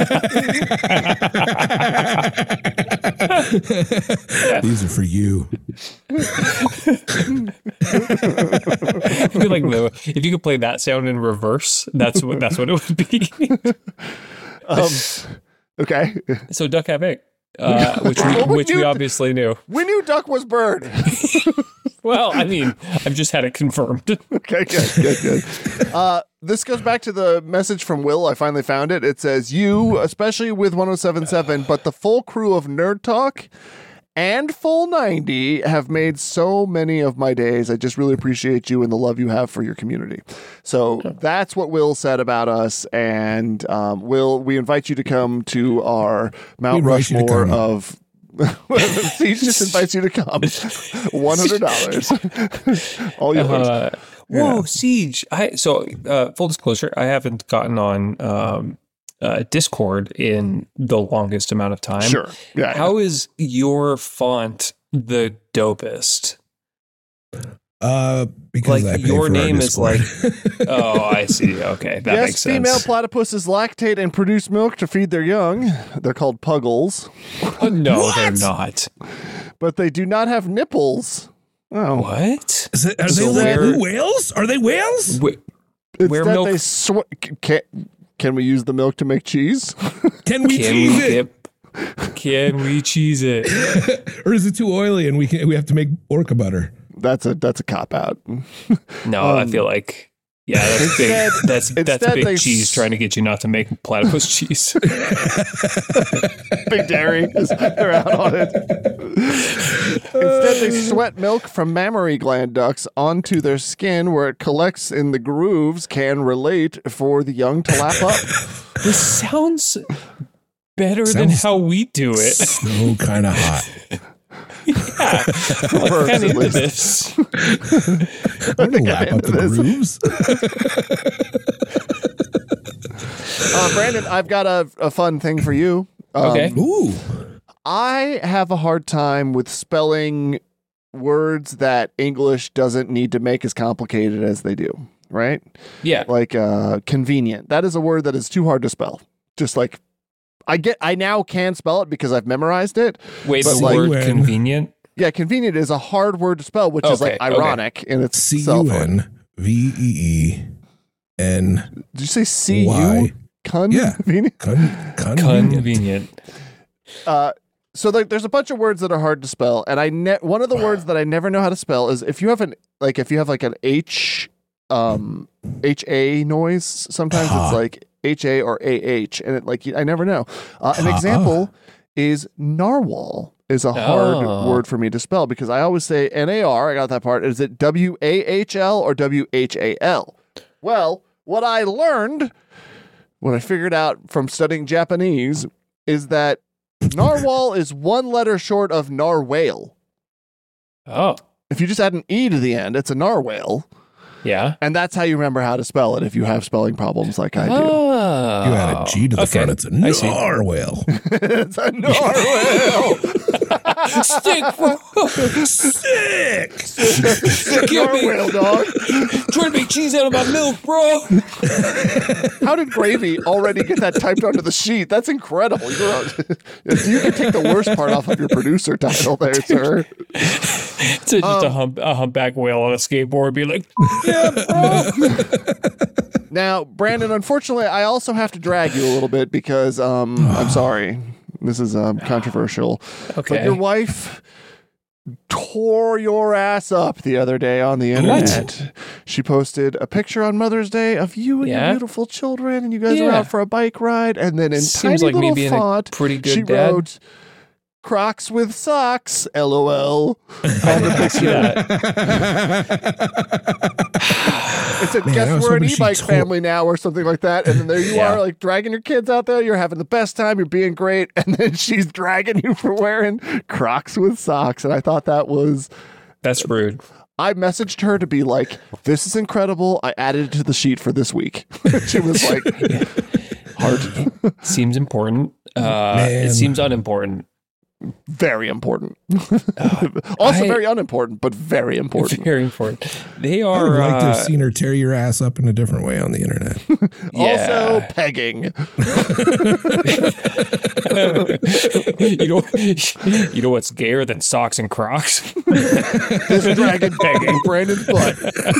These are for you. If you could play that sound in reverse, that's what it would be. Okay. So duck have egg, which we obviously knew. We knew duck was bird. Well, I mean, I've just had it confirmed. Okay, good. This goes back to the message from Will. I finally found it. It says, you, especially with 107.7, but the full crew of Nerd Talk and Full 90 have made so many of my days. I just really appreciate you and the love you have for your community. So that's what Will said about us. And Will, we invite you to come to our Mount Rushmore of... He just invites you to come. $100. All yours. Whoa, Siege. Full disclosure, I haven't gotten on Discord in the longest amount of time. Sure. Yeah. How is your font the dopest? Because I pay your for name our is Discord. oh, I see. Okay, that makes sense. Female platypuses lactate and produce milk to feed their young. They're called puggles. No, they're not. But they do not have nipples. Oh. What? Are they whales? Are they whales? Where milk? Can we use the milk to make cheese? Can we cheese it? Can we cheese it? Or is it too oily and we have to make orca butter? That's a cop out. No, I feel like that's big. That's big cheese trying to get you not to make platypus cheese. Big Dairy they're out on it. Instead, they sweat milk from mammary gland ducts onto their skin, where it collects in the grooves. Can relate for the young to lap up. This sounds better than how we do it. So kind of hot. Yeah, I'm kind of into this. I'm gonna lap up the grooves. Brandon, I've got a fun thing for you. Okay. Ooh. I have a hard time with spelling words that English doesn't need to make as complicated as they do, right? Yeah. Like convenient. That is a word that is too hard to spell. Just like I now can spell it because I've memorized it. Wait, but the word convenient? Yeah, convenient is a hard word to spell, which is like ironic in itself. CUNVEEN. Did you say CU? Yeah. Convenient. Convenient. So there's a bunch of words that are hard to spell, and one of the words that I never know how to spell is if you have an H HA noise. Sometimes it's like HA or AH, and I never know. An example is narwhal. Is a hard word for me to spell because I always say NAR. I got that part. Is it WAHL or WHAL? Well, what I learned, what I figured out from studying Japanese, is that narwhal is one letter short of narwhale. Oh. If you just add an E to the end, it's a narwhale. Yeah. And that's how you remember how to spell it if you have spelling problems like I do. Oh. You add a G to the front. It's a narwhal. It's a narwhal. Sick narwhal, dog. Trying to make cheese out of my milk, bro. How did Gravy already get that typed onto the sheet? That's incredible. You can take the worst part off of your producer title there, sir. It's just a humpback whale on a skateboard be like, yeah, bro. Now, Brandon, unfortunately, I also have to drag you a little bit because I'm sorry. This is controversial. Okay. But your wife tore your ass up the other day on the internet. She posted a picture on Mother's Day of you and your beautiful children, and you guys were out for a bike ride. And then in Seems tiny like me little being font, a pretty good she dad. wrote, "Crocs with socks, LOL." I didn't see that. It said, Man, I guess was we're an hoping she e-bike tore- family now or something like that. And then there you are, like dragging your kids out there. You're having the best time. You're being great. And then she's dragging you for wearing Crocs with socks. And I thought that was... That's rude. I messaged her to be like, this is incredible. I added it to the sheet for this week. She was like, Heart. Seems important. It seems unimportant. very important. Also very unimportant, but very important. Very important. They I are would like to have seen her tear your ass up in a different way on the internet. Also pegging. you know what's gayer than socks and Crocs? This dragon pegging Brandon's butt.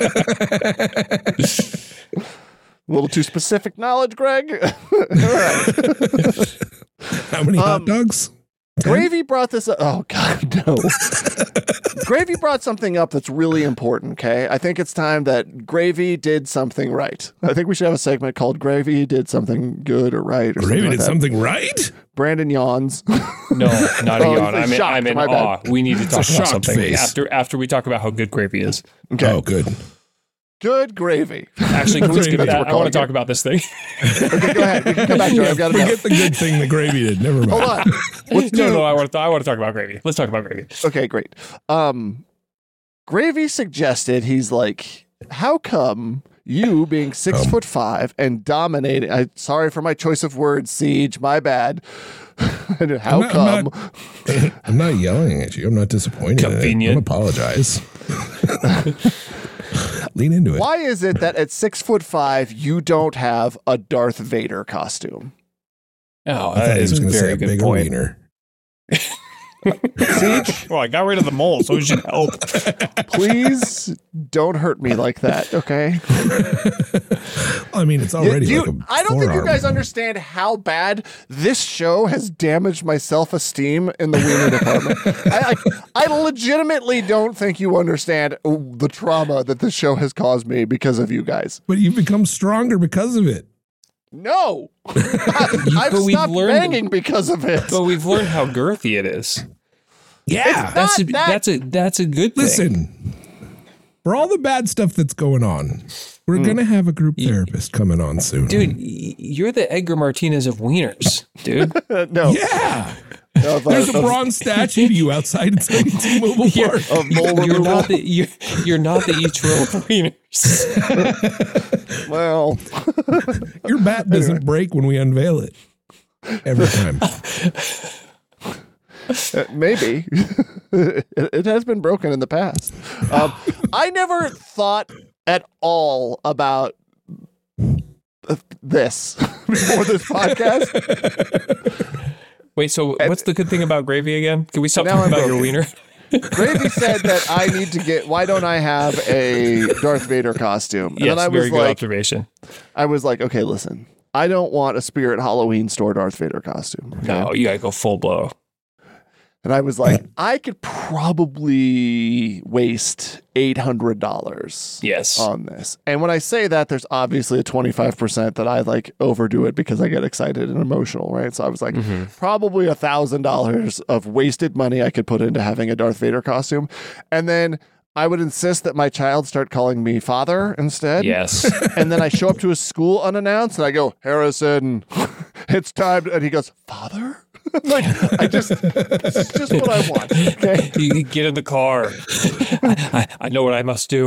A little too specific knowledge, Greg. All right. How many hot dogs? Gravy brought this up. Oh, God, no. Gravy brought something up that's really important, okay? I think it's time that Gravy did something right. I think we should have a segment called Gravy did something good or right. Or Gravy did that. something right? Brandon yawns. No, not a Oh, yawn. he's shocked. I'm in My awe. bad. We need to talk about shocked something face. after we talk about how good Gravy is. Okay. Oh, good. Good Gravy. Actually, can we skip That's that? what we're I want to calling talk about this thing. Okay, go ahead. We can come back to it. I've got it. Forget the good thing the Gravy did. Never mind. Hold on. Let's do. No, I want to talk about Gravy. Let's talk about Gravy. Okay, great. Gravy suggested, he's like, how come you being 6'5" and dominating? Sorry for my choice of words, Siege. My bad. How come? I'm not yelling at you. I'm not disappointed. Convenient. Don't apologize. Lean into it. Why is it that at 6'5" you don't have a Darth Vader costume? Oh, I thought that he is was a going to say very a good bigger point. wiener. Siege, Well, I got rid of the mole, so it should help. please don't hurt me like that, okay? I mean, it's already like a I don't think you forearm. guys understand how bad this show has damaged my self-esteem in the wiener department. I legitimately don't think you understand the trauma that this show has caused me because of you guys. But you've become stronger because of it. No, I've But we've stopped learned- banging because of it. But we've learned how girthy it is. Yeah. That's a, Not that- that's a good thing. Listen, for all the bad stuff that's going on, we're going to have a group therapist coming on soon. Dude, you're the Edgar Martinez of wieners, dude. No, Yeah. of, There's a bronze statue of you outside T-Mobile Park. of mole You're removal. not the you're not the Ichiro of wieners. Well, Your bat doesn't break when we unveil it. Every time. maybe it has been broken in the past. I never thought at all about this before this podcast. Wait, so what's the good thing about Gravy again? Can we stop Now talking I'm about your broken. wiener? Gravy said that I need to get. Why don't I have a Darth Vader costume? And Yes, then very good observation. I was like, okay, listen, I don't want a Spirit Halloween store Darth Vader costume. Okay? No, you gotta go full blow. And I was like, I could probably waste $800 Yes. on this. And when I say that, there's obviously a 25% that I like overdo it because I get excited and emotional, right? So I was like, probably $1,000 of wasted money I could put into having a Darth Vader costume. And then I would insist that my child start calling me father instead. Yes. And then I show up to his school unannounced and I go, Harrison, it's time. And he goes, father? Like, this is just what I want. Okay. You get in the car. I know what I must do.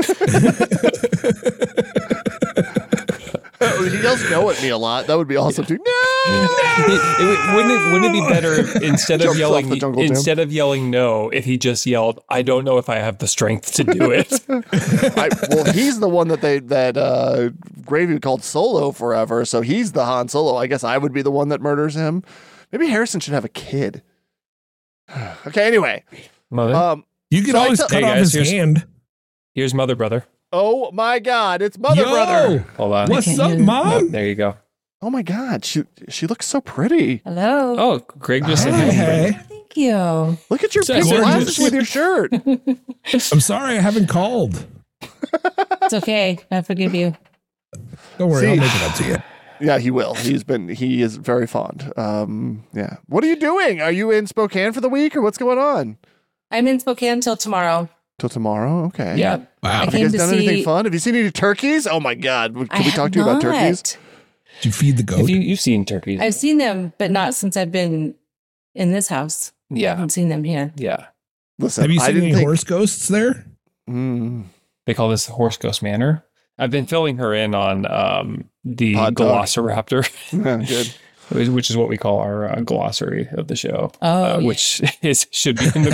He yells no at me a lot. That would be awesome too. No! Wouldn't it be better instead of Jumps off the jungle gym. yelling no, if he just yelled, I don't know if I have the strength to do it. Well, he's the one that Gravy called Solo forever, so he's the Han Solo. I guess I would be the one that murders him. Maybe Harrison should have a kid. Okay, anyway. Mother. You can So I always tell- cut Hey, off guys, his hand. Here's Mother Brother. Oh my God, it's Mother Yo! Brother. Hold on. What's up, Oh, Mom? there you go. Oh my God, she looks so pretty. Hello. Oh, Greg just said Hey, hey. hey. Thank you. Look at your So pink gorgeous. glasses with your shirt. I'm sorry I haven't called. It's okay. I forgive you. Don't worry, See- I'll make it up to you. Yeah, he will. He is very fond. Yeah. What are you doing? Are you in Spokane for the week or what's going on? I'm in Spokane until tomorrow. Till tomorrow? Okay. Yeah. Wow. I Have came you guys to done anything see. fun? Have you seen any turkeys? Oh my God. Can I we have talk to you about turkeys? not. Did you feed the goat? You've seen turkeys. I've seen them, but not since I've been in this house. I Yeah. haven't seen them here. Yeah. Listen, Have you I seen didn't any think. horse ghosts there? They call this the Horse Ghost Manor. I've been filling her in on the Hot dog. Velociraptor, Good. which is what we call our glossary of the show, Oh, yeah. which should be in the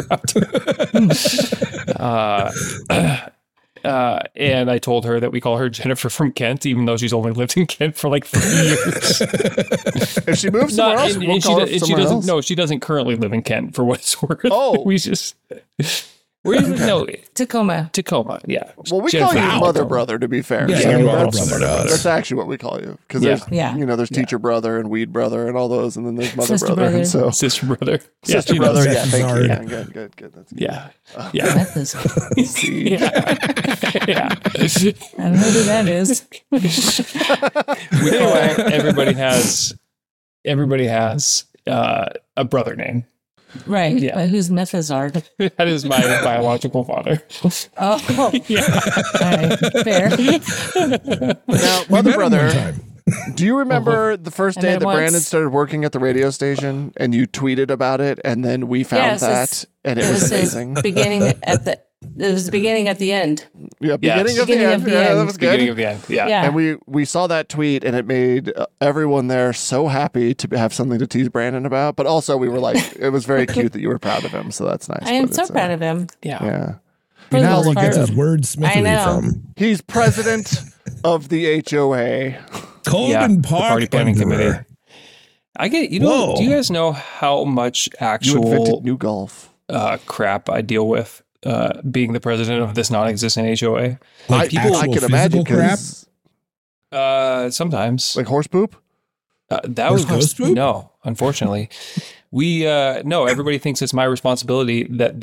Velociraptor. And I told her that we call her Jennifer from Kent, even though she's only lived in Kent for like 3 years. If she moves somewhere else, and we'll she call her she somewhere doesn't. else. No, she doesn't currently live in Kent. For what it's worth. Oh. we just. No, Tacoma. Tacoma. Yeah. Well, we Jennifer call you from Mother Tacoma. Brother, to be fair. Yeah, So your that's, brother does. that's actually what we call you. Because Yeah. there's, Yeah. there's Teacher Brother and Weed Brother and all those, and then there's Mother Sister Brother. And brother. so Sister brother. Yeah, Sister she Brother, does. yeah, thank you. Zard. Yeah, good. That's good. Yeah. Yeah. That is, Yeah. I don't know who that is. Anyway, everybody has a brother name. Right. Yeah. But who's Methazard? That is my biological father. Oh, all right. Fair. Now, We Mother met him one Brother, time. do you remember the first I day met that once. Brandon started working at the radio station and you tweeted about it and then we found Yes, that and it was his amazing? beginning at the. It was the beginning at the end. Yeah, beginning of the Beginning end. of the Yeah, that end. was good. Beginning of the end. Yeah. Yeah. And we saw that tweet and it made everyone there so happy to have something to tease Brandon about. But also we were like, it was very cute that you were proud of him. So that's nice. I am But so it's, proud of him. Yeah. Yeah. For You the know most where he gets part. his wordsmithery know. from. He's president of the HOA. Colvin the Park party planning Emperor. committee. I get, you know, Whoa. do you guys know how much You actual invented new golf. crap I deal with being the president of this non-existent HOA? Like I actual can imagine physical crap. 'cause, Sometimes. like horse poop. That Horse was ghost poop? no, unfortunately. We no, everybody thinks it's my responsibility that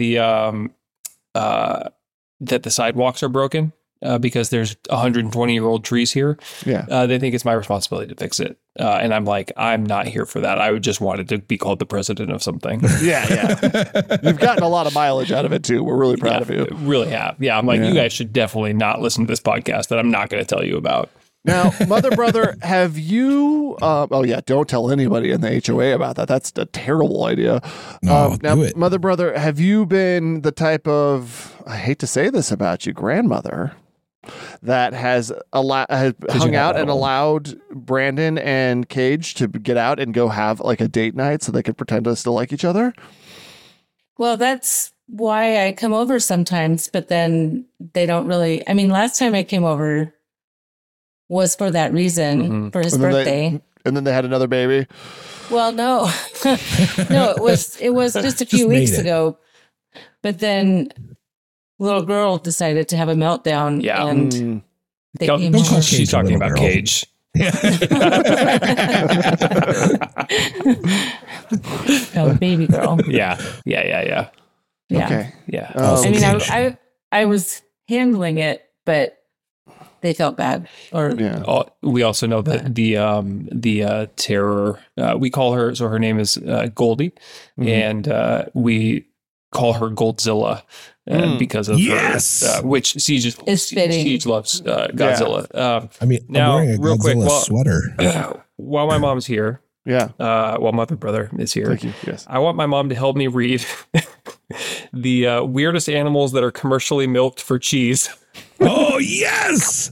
the sidewalks are broken because there's 120-year-old trees here. Yeah. They think it's my responsibility to fix it. And I'm like, I'm not here for that. I would just wanted to be called the president of something. Yeah. You've gotten a lot of mileage out of it too. We're really proud of you. Really have. Yeah. I'm like, Yeah. you guys should definitely not listen to this podcast that I'm not going to tell you about. Now, Mother Brother, have you? Oh yeah, don't tell anybody in the HOA about that. That's a terrible idea. No, now, do it. Mother Brother, have you been the type of? I hate to say this about you, grandmother, that has hung you're out not and old. allowed Brandon and Cage to get out and go have like a date night so they could pretend to still like each other? Well, that's why I come over sometimes, but then they don't really. I mean, last time I came over was for that reason, for his And then birthday. And then they had another baby. Well, no, no, it was just a few Just weeks made it. ago. But then little girl decided to have a meltdown, Yeah. and Mm. they Don't- came don't over. Cage She's a talking little about girl. Cage. Oh, baby girl. Yeah. Yeah. Okay. Yeah. I mean, I was handling it, but they felt bad. Or Yeah. We also know that the terror, we call her, so her name is Goldie, and we call her Goldzilla because of her, which Siege loves Godzilla. I mean, now, I'm wearing a real quick, Godzilla sweater. While my mom's here, Yeah. while Mother Brother is here, Thank you. Yes. I want my mom to help me read the weirdest animals that are commercially milked for cheese. Oh, yes!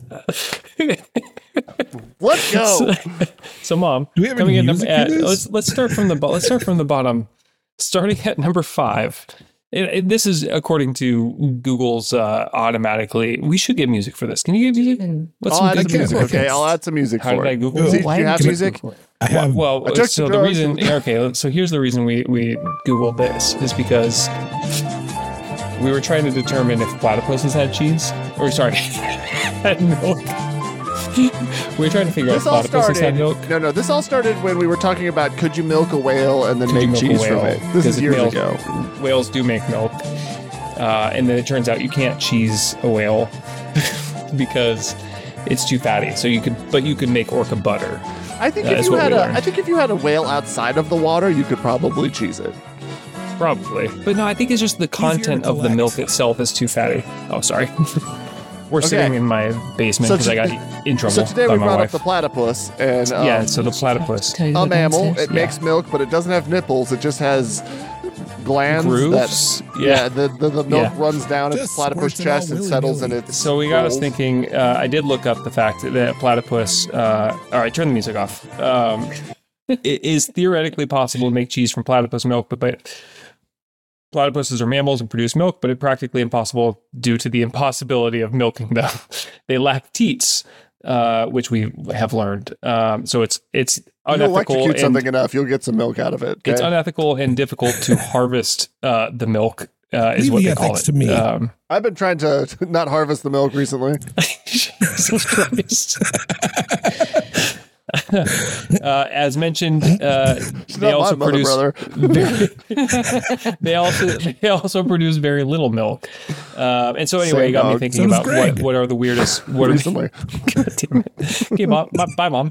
Let's go. So, Mom, Do we have coming any in music at, for this? let's start from the bottom. Starting at number 5. This is according to Google's automatically. We should get music for this. Can you get music? What's I'll add good some music. music? Okay, I'll add some music How for did I it. Google? See, do Why you have did you music? I have. Well, I took so the the drugs. reason, okay, so here's the reason we Googled this is because we were trying to determine if platypuses had cheese, or sorry, had milk. We were trying to figure out if This all platypuses had milk. started. No. This all started when we were talking about could you milk a whale and then Could you make milk a cheese from whale? it. This is 'Cause years males- ago. Whales do make milk, and then it turns out you can't cheese a whale because it's too fatty. So you could make orca butter. I think That's if you what had we a, learned. I think if you had a whale outside of the water, you could probably cheese it. Probably. But no, I think it's just the content of the collect. milk itself is too fatty. Oh, sorry. We're Okay. sitting in my basement So because I got in trouble So today by we my brought wife. up the platypus, and Yeah, so the platypus. tell you a what mammal. downstairs. It makes milk, but it doesn't have nipples. It just has glands Grooves? that. Yeah. The milk Yeah. runs down its Just platypus squirts it all chest and settles in willy-nilly. its. So we got us holes. thinking. I did look up the fact that platypus. All right, turn the music off. It is theoretically possible to make cheese from platypus milk, but platypuses are mammals and produce milk, but it's practically impossible due to the impossibility of milking them. They lack teats, which we have learned. So it's You unethical. electrocute and- something enough, you'll get some milk out of it. It's okay? unethical and difficult to harvest the milk. Is Leave what the they call ethics it. to me. I've been trying to not harvest the milk recently. Jesus Christ. As mentioned, they not also my mother, produce brother. they also produce very little milk. And so anyway, Same it got me dog. thinking So does about Greg. what are the weirdest. What are Recently. God damn it. Okay, mom. Bye, mom.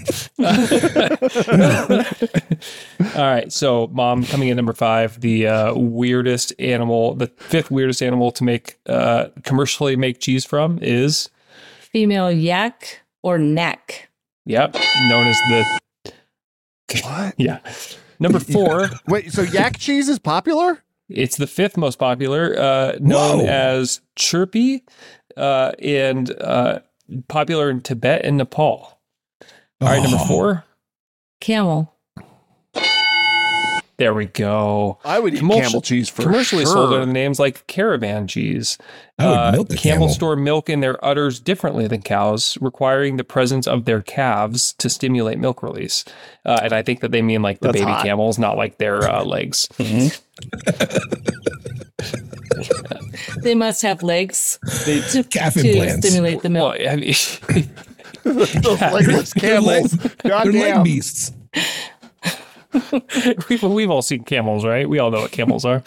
All right, so mom coming in number 5, the weirdest animal, the 5th weirdest animal to make commercially make cheese from is Female yak or neck. known as the What? yeah. Number 4, Wait, so yak cheese is popular? it's the 5th most popular, known Whoa. as chirpy, and popular in Tibet and Nepal. All right, number Oh. 4. Camel. There we go. I would eat Commercial- camel cheese for Commercially sure. sold under names like caravan cheese. I would milk a camel. Store milk in their udders differently than cows, requiring the presence of their calves to stimulate milk release. And I think that they mean like the That's baby hot. camels, not like their legs. They must have legs to, Calf to implants. stimulate the Well, milk. I mean, Those legless camels. They're leg Goddamn. beasts. we've all seen camels, right? We all know what camels are.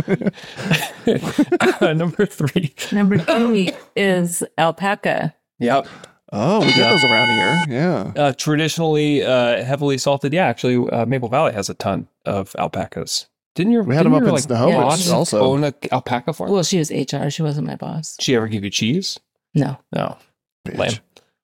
Number 3. Number 3 is alpaca. Yep. Oh, we get those around here. Yeah. Traditionally heavily salted. Yeah, actually, Maple Valley has a ton of alpacas. Didn't your We had them didn't up your, in Snohomish boss also. own an alpaca farm? Well, she was HR. She wasn't my boss. Did she ever give you cheese? No. No. Bitch.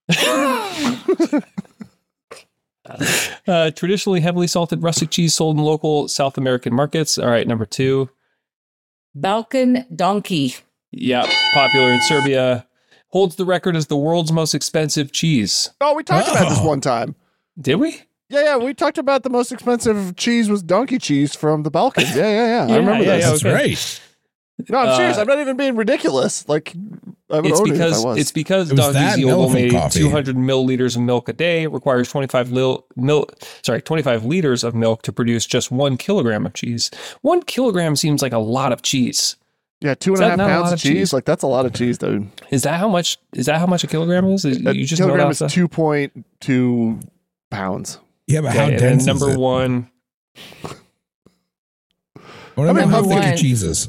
Lame. Traditionally heavily salted rustic cheese sold in local South American markets. All right, number 2. Balkan donkey. Yeah, popular in Serbia. Holds the record as the world's most expensive cheese. Oh, we talked about this Oh. one time. Did we? Yeah, we talked about the most expensive cheese was donkey cheese from the Balkans. Yeah. I remember yeah, this. yeah. That's okay. right. No, I'm serious. Uh, I'm not even being ridiculous. Like, I would It's own it if I because was. it's because It was donkeys that and yield elephant only coffee. 200 milliliters of milk a day. Requires 25 liters of milk to produce just 1 kilogram of cheese. 1 kilogram seems like a lot of cheese. Yeah, 2.5 pounds of cheese. Like that's a lot of cheese, dude. Is that how much a kilogram is? You just know kilogram that is stuff? 2.2 pounds. Yeah, but Okay, how and dense then number is it? one. I want to know how Number thick one. your cheese is.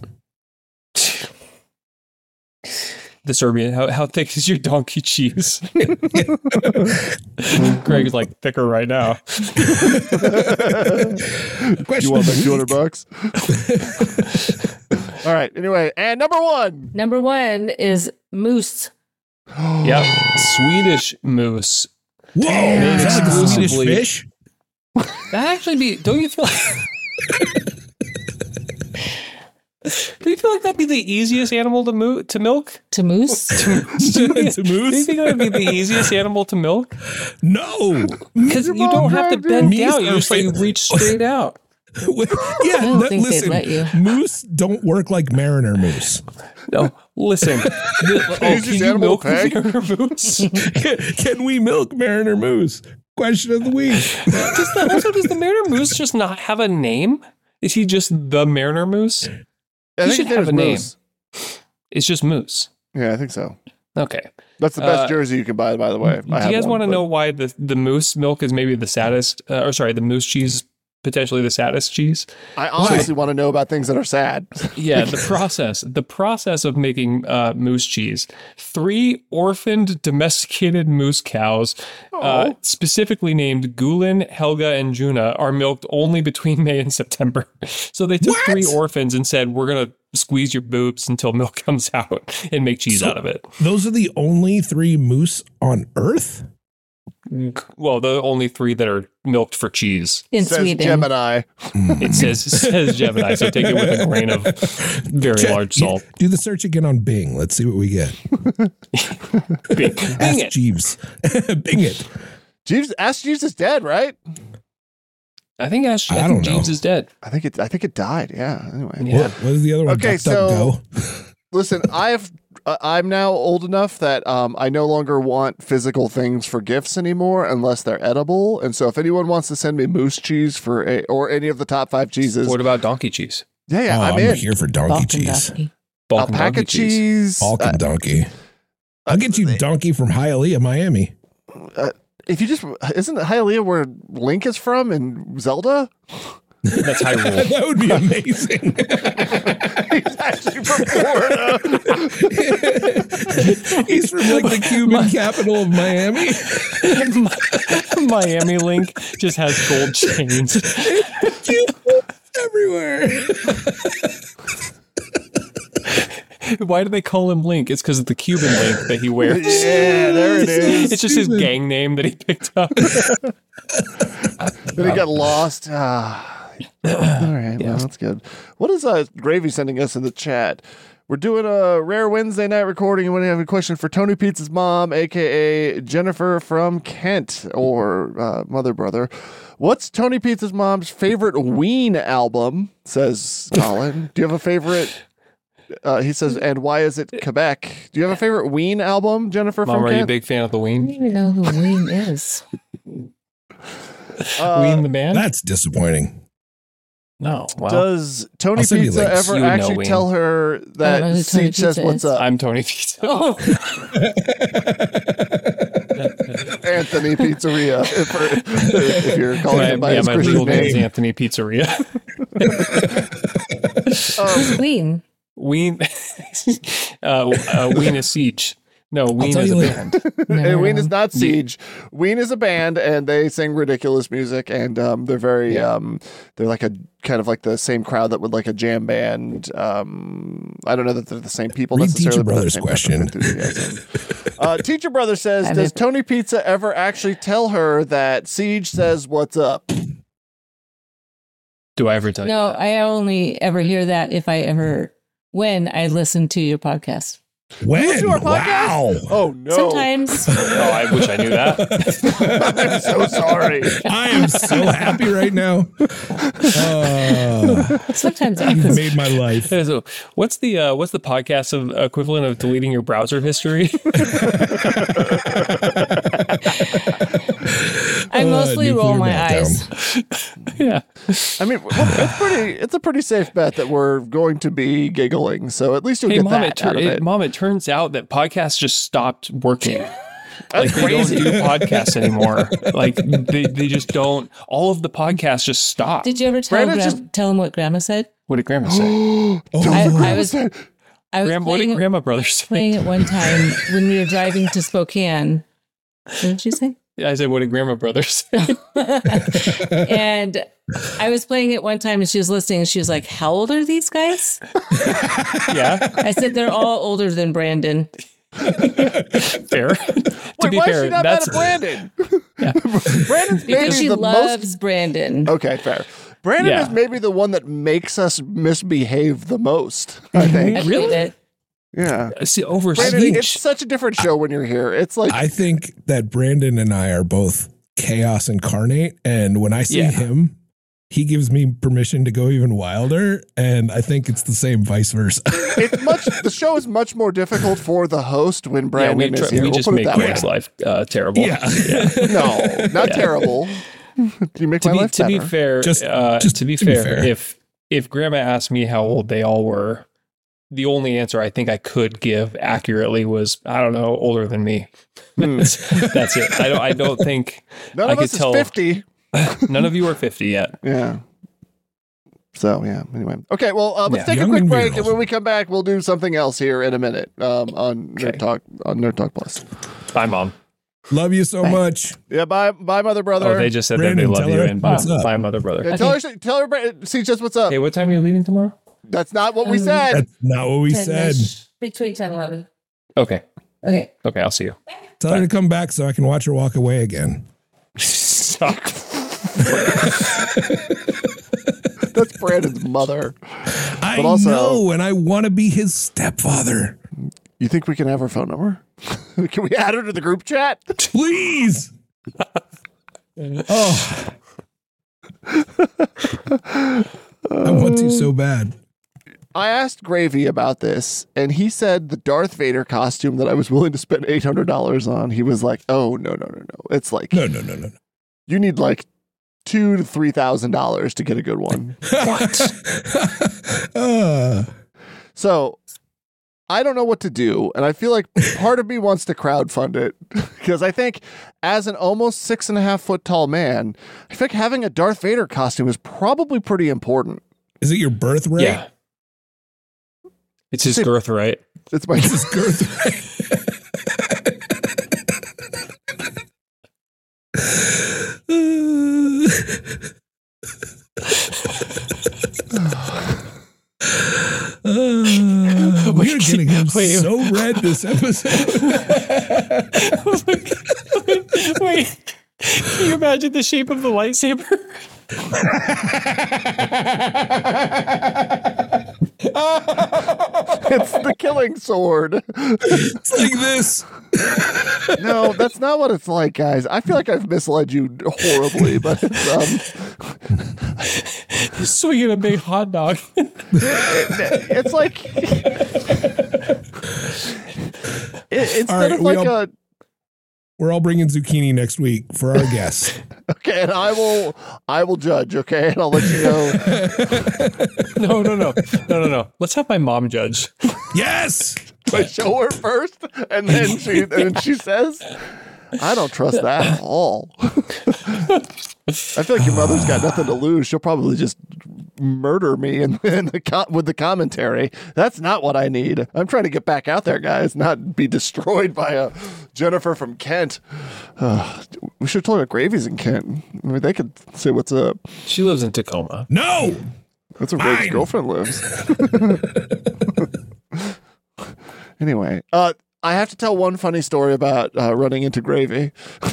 The Serbian. How thick is your donkey cheese? Greg is like thicker right now. You want that $200? All right. Anyway, and number one. Number one is moose. Yep. Swedish moose. Whoa, Made is that like a Swedish exclusively- fish? That actually be. Don't you feel like? Do you feel like that'd be the easiest animal to milk? To moose? To moose? Do you think that would be the easiest animal to milk? No. Because you don't have to bend Meese down. You are just like reach straight out. Yeah, don't no, think they'd listen, let you. moose don't work like mariner moose. No, listen. Can just you animal milk peg? mariner moose? Can we milk mariner moose? Question of the week. Does the mariner moose just not have a name? Is he just the mariner moose? I He think should his name have is a name. Moose. It's just moose. Yeah, I think so. Okay. That's the best jersey you can buy, by the way. Do you guys want to know why the moose milk is maybe the saddest? The moose cheese potentially the saddest cheese? I honestly want to know about things that are sad. Yeah, the process of making moose cheese. 3 orphaned domesticated moose cows, specifically named Gulen, Helga, and Juna, are milked only between May and September. So they took 3 orphans and said, we're going to squeeze your boobs until milk comes out and make cheese out of it. Those are the only 3 moose on Earth? Well, the only 3 that are milked for cheese. In Says Sweden. Gemini. It says Gemini, so take it with a grain of very large salt. Do the search again on Bing. Let's see what we get. Bing Ask it. Jeeves. Bing it. Jeeves, Ask Jeeves is dead, right? I think I don't know. Jeeves is dead. I think it died. Yeah. Anyway. Yeah. What is the other one? Okay, Duck, duck, so- go. Listen, I'm now old enough that I no longer want physical things for gifts anymore unless they're edible. And so if anyone wants to send me moose cheese or any of the top 5 cheeses, What about donkey cheese? yeah, Oh, I'm I'm in. here for donkey Balkan cheese. donkey. Balkan Alpaca donkey cheese. Balkan donkey. I'll get you donkey from Hialeah, Miami. If you just isn't Hialeah where Link is from in Zelda? That's Hyrule. That would be amazing. He's actually from Florida. He's from like the Cuban capital of Miami. Miami Link just has gold chains. Everywhere. Why do they call him Link? It's because of the Cuban Link that he wears. Yeah, there it is. It's just his gang name that he picked up. Then he got lost. All right, well, that's good. What is Gravy sending us in the chat? We're doing a rare Wednesday night recording, and we have a question for Tony Pizza's mom, aka Jennifer from Kent, or Mother Brother. What's Tony Pizza's mom's favorite Ween album? Says Colin. Do you have a favorite? He says, and why is it Quebec? Do you have a favorite Ween album, Jennifer Mom, from are you a Kent? big fan of the I Ween? don't even know who Ween is. Ween the band? That's disappointing. No. Wow. Does Tony I'll send you Pizza links. ever You would know actually Ween. tell her I don't know that who Tony Siege says Pizza what's is. up? I'm Tony Pizza. Oh, Anthony Pizzeria. If you're calling him by his my Christian legal name is name. Anthony Pizzeria. Ween. Ween. Ween is Siege. No, Ween tell is a you later. band. And Ween is No. not Siege. Ween is a band, and they sing ridiculous music, and they're very they're like a kind of like the same crowd that would like a jam band. I don't know that they're the same people Read necessarily. Teacher but Brothers the same type of question. enthusiasm. Teacher Brother says, I does mean- Tony Pizza ever actually tell her that Siege says what's up? Do I ever tell you? No, I only ever hear that when I listen to your podcast. When? to our podcast? Wow. Oh no! Sometimes. Oh, I wish I knew that. I'm so sorry. I am so happy right now. Sometimes I You've made my life. So, what's the podcast equivalent of deleting your browser history? I most mostly roll my eyes. Yeah. I mean, it's a pretty safe bet that we're going to be giggling. So at least you'll Hey, get Mom, that out of it. Mom, it turns out that podcasts just stopped working. That's They crazy. don't do podcasts anymore. Like they just don't. All of the podcasts just stop. Did you ever tell Brandon's tell him what Grandma said? What did Grandma say? I was What did Grandma Brother say? playing it one time when we were driving to Spokane. What did you say? I said, what did Grandma Brother say? And I was playing it one time and she was listening and she was like, how old are these guys? Yeah, I said, they're all older than Brandon. fair. Wait, why is she not mad at Brandon? Brandon's Because maybe she the loves most. Brandon. Okay, fair. Brandon Yeah. is maybe the one that makes us misbehave the most, I think. I believe it. Yeah. See, over Brandon, speech. it's such a different show when you're here. It's like, I think that Brandon and I are both chaos incarnate, and when I see Yeah. him, he gives me permission to go even wilder, and I think it's the same vice versa. the show is much more difficult for the host when Yeah, Brandon is here. we We'll just put it make that way. Greg's life terrible. Yeah. No, not terrible. You make my life To be better. fair, Just to be fair, if Grandma asked me how old they all were, the only answer I think I could give accurately was, I don't know, older than me. That's it. I don't think None I of could us is tell. 50. None of you are 50 yet. Yeah. So, yeah, anyway. Okay, well, let's Yeah. take a Young quick and break, beautiful. and when we come back, we'll do something else here in a minute on Okay. Nerd Talk Plus. Bye, Mom. Love you so much. Yeah, bye, mother, brother. Oh, they just said Brandon, that they love tell you her and what's up. bye, mother, brother. Yeah, tell her, see just what's up. Hey, what time are you leaving tomorrow? That's not what we said. That's not what we said. Between 10 and 11. Okay. Okay. Okay, I'll see you. Tell her to come back so I can watch her walk away again. That's Brandon's mother. I also- know, and I want to be his stepfather. You think we can have her phone number? Can we add her to the group chat? Please. Oh. I want to so bad. I asked Gravy about this, and he said the Darth Vader costume that I was willing to spend $800 on. He was like, "Oh no. It's like No. you need like $2,000 to $3,000 to get a good one." So I don't know what to do, and I feel like part of me wants to crowdfund it because I think, as an almost 6.5 foot tall man, I think having a Darth Vader costume is probably pretty important. Is it your birthright? Yeah. It's his girth, right? It's my His birthright. We are getting him so red this episode. Wait. Can you imagine the shape of the lightsaber? It's the killing sword. It's like this. No, that's not what it's like, guys. I feel like I've misled you horribly, but it's Swinging a big hot dog. it's like instead All right, of we like all- We're all bringing zucchini next week for our guests. okay, and I will judge, okay, and I'll let you know. No. Let's have my mom judge. Yes. I show her first, and then she says, "I don't trust that at all." I feel like your mother's got nothing to lose. She'll probably just murder me with the commentary. That's not what I need. I'm trying to get back out there, guys, not be destroyed by a Jennifer from Kent. We should have told her Gravy's in Kent. I mean, they could say what's up. She lives in Tacoma. No. That's where Gravy's girlfriend lives. Anyway, I have to tell one funny story about running into Gravy.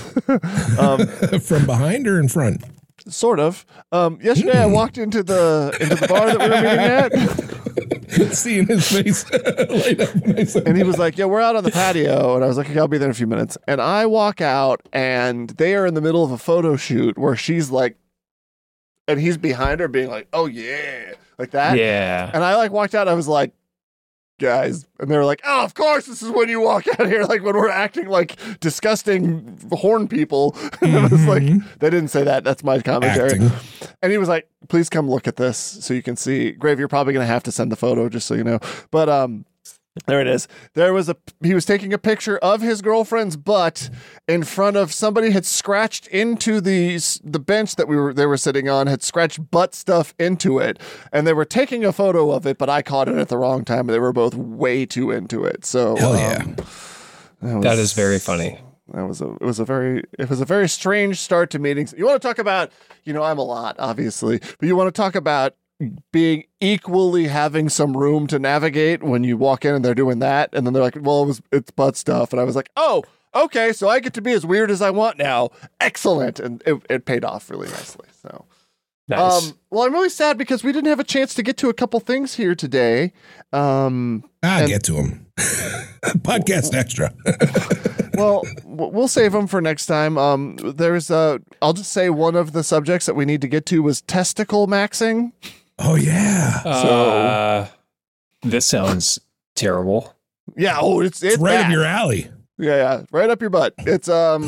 From behind or in front? Sort of. Yesterday, I walked into the bar that we were meeting at, Seeing his face light up when I said and he was like, "Yeah, we're out on the patio," and I was like, "Okay, I'll be there in a few minutes." And I walk out, and they are in the middle of a photo shoot where she's like, and he's behind her, being like, "Oh yeah," like that. Yeah. And I like walked out. I was like, guys. And they were like, oh, of course, this is when you walk out here, like when we're acting like disgusting horn people. And it was like, they didn't say that. That's my commentary. Acting. And he was like, please come look at this so you can see. Grave, you're probably going to have to send the photo just so you know. But there it is. He was taking a picture of his girlfriend's butt in front of somebody had scratched into the bench that they were sitting on, had scratched butt stuff into it, and they were taking a photo of it, but I caught it at the wrong time, and they were both way too into it. So Hell yeah. That is very funny. It was a very strange start to meetings. You want to talk about, I'm a lot, obviously, but you want to talk about being equally having some room to navigate when you walk in and they're doing that, and then they're like, well, it's butt stuff, and I was like, oh, okay, so I get to be as weird as I want now. Excellent. And it paid off really nicely. So Nice. Well, I'm really sad because we didn't have a chance to get to a couple things here today. I'll get to them. Podcast extra. Well, we'll save them for next time. I'll just say one of the subjects that we need to get to was testicle maxing. Oh yeah. This sounds terrible. Yeah. Oh, it's It's right bad. up your alley. Yeah, right up your butt. It's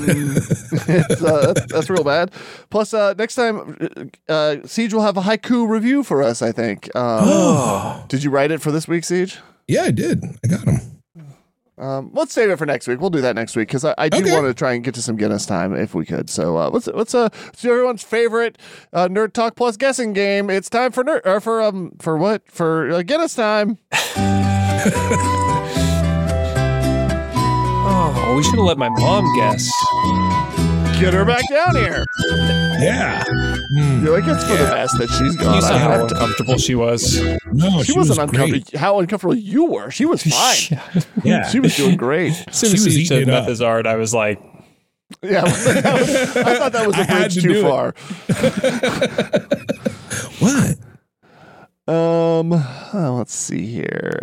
that's real bad. Plus, next time, Siege will have a haiku review for us, I think. Did you write it for this week, Siege? Yeah, I did. I got them. Let's save it for next week. We'll do that next week because I do want to try and get to some Guinness time if we could. So let's everyone's favorite Nerd Talk Plus guessing game. It's time for Guinness time. Oh, we should have let my mom guess. Get her back down here. Yeah. You're like, it's for the best that she's gone. You saw I how have to- uncomfortable she was. No, She wasn't uncomfortable. How uncomfortable you were. She was fine. Yeah. She was doing great. As soon as She was she eating said it up. Methazard, I was like, Yeah, I thought that was I a had bridge to too do far. What? Let's see here.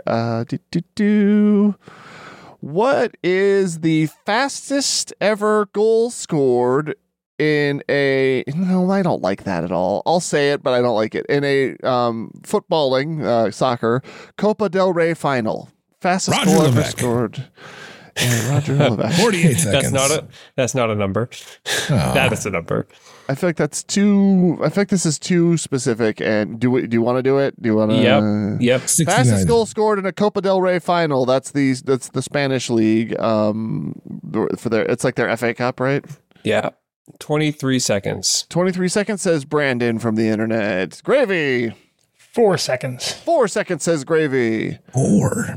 What is the fastest ever goal scored in a? No, I don't like that at all. I'll say it, but I don't like it. In a footballing, soccer Copa del Rey final, fastest Roger goal ever Levesque. scored. Yeah, Roger Levesque. 48 seconds. that's not a number. Oh. That is a number. I feel like that's too. I feel like this is too specific. And do you want to do it? Do you want to? Yep. 69. Fastest goal scored in a Copa del Rey final. That's the Spanish league. For it's like their FA Cup, right? Yeah. 23 seconds. 23 seconds says Brandon from the internet. Gravy. 4 seconds. 4 seconds says Gravy. Or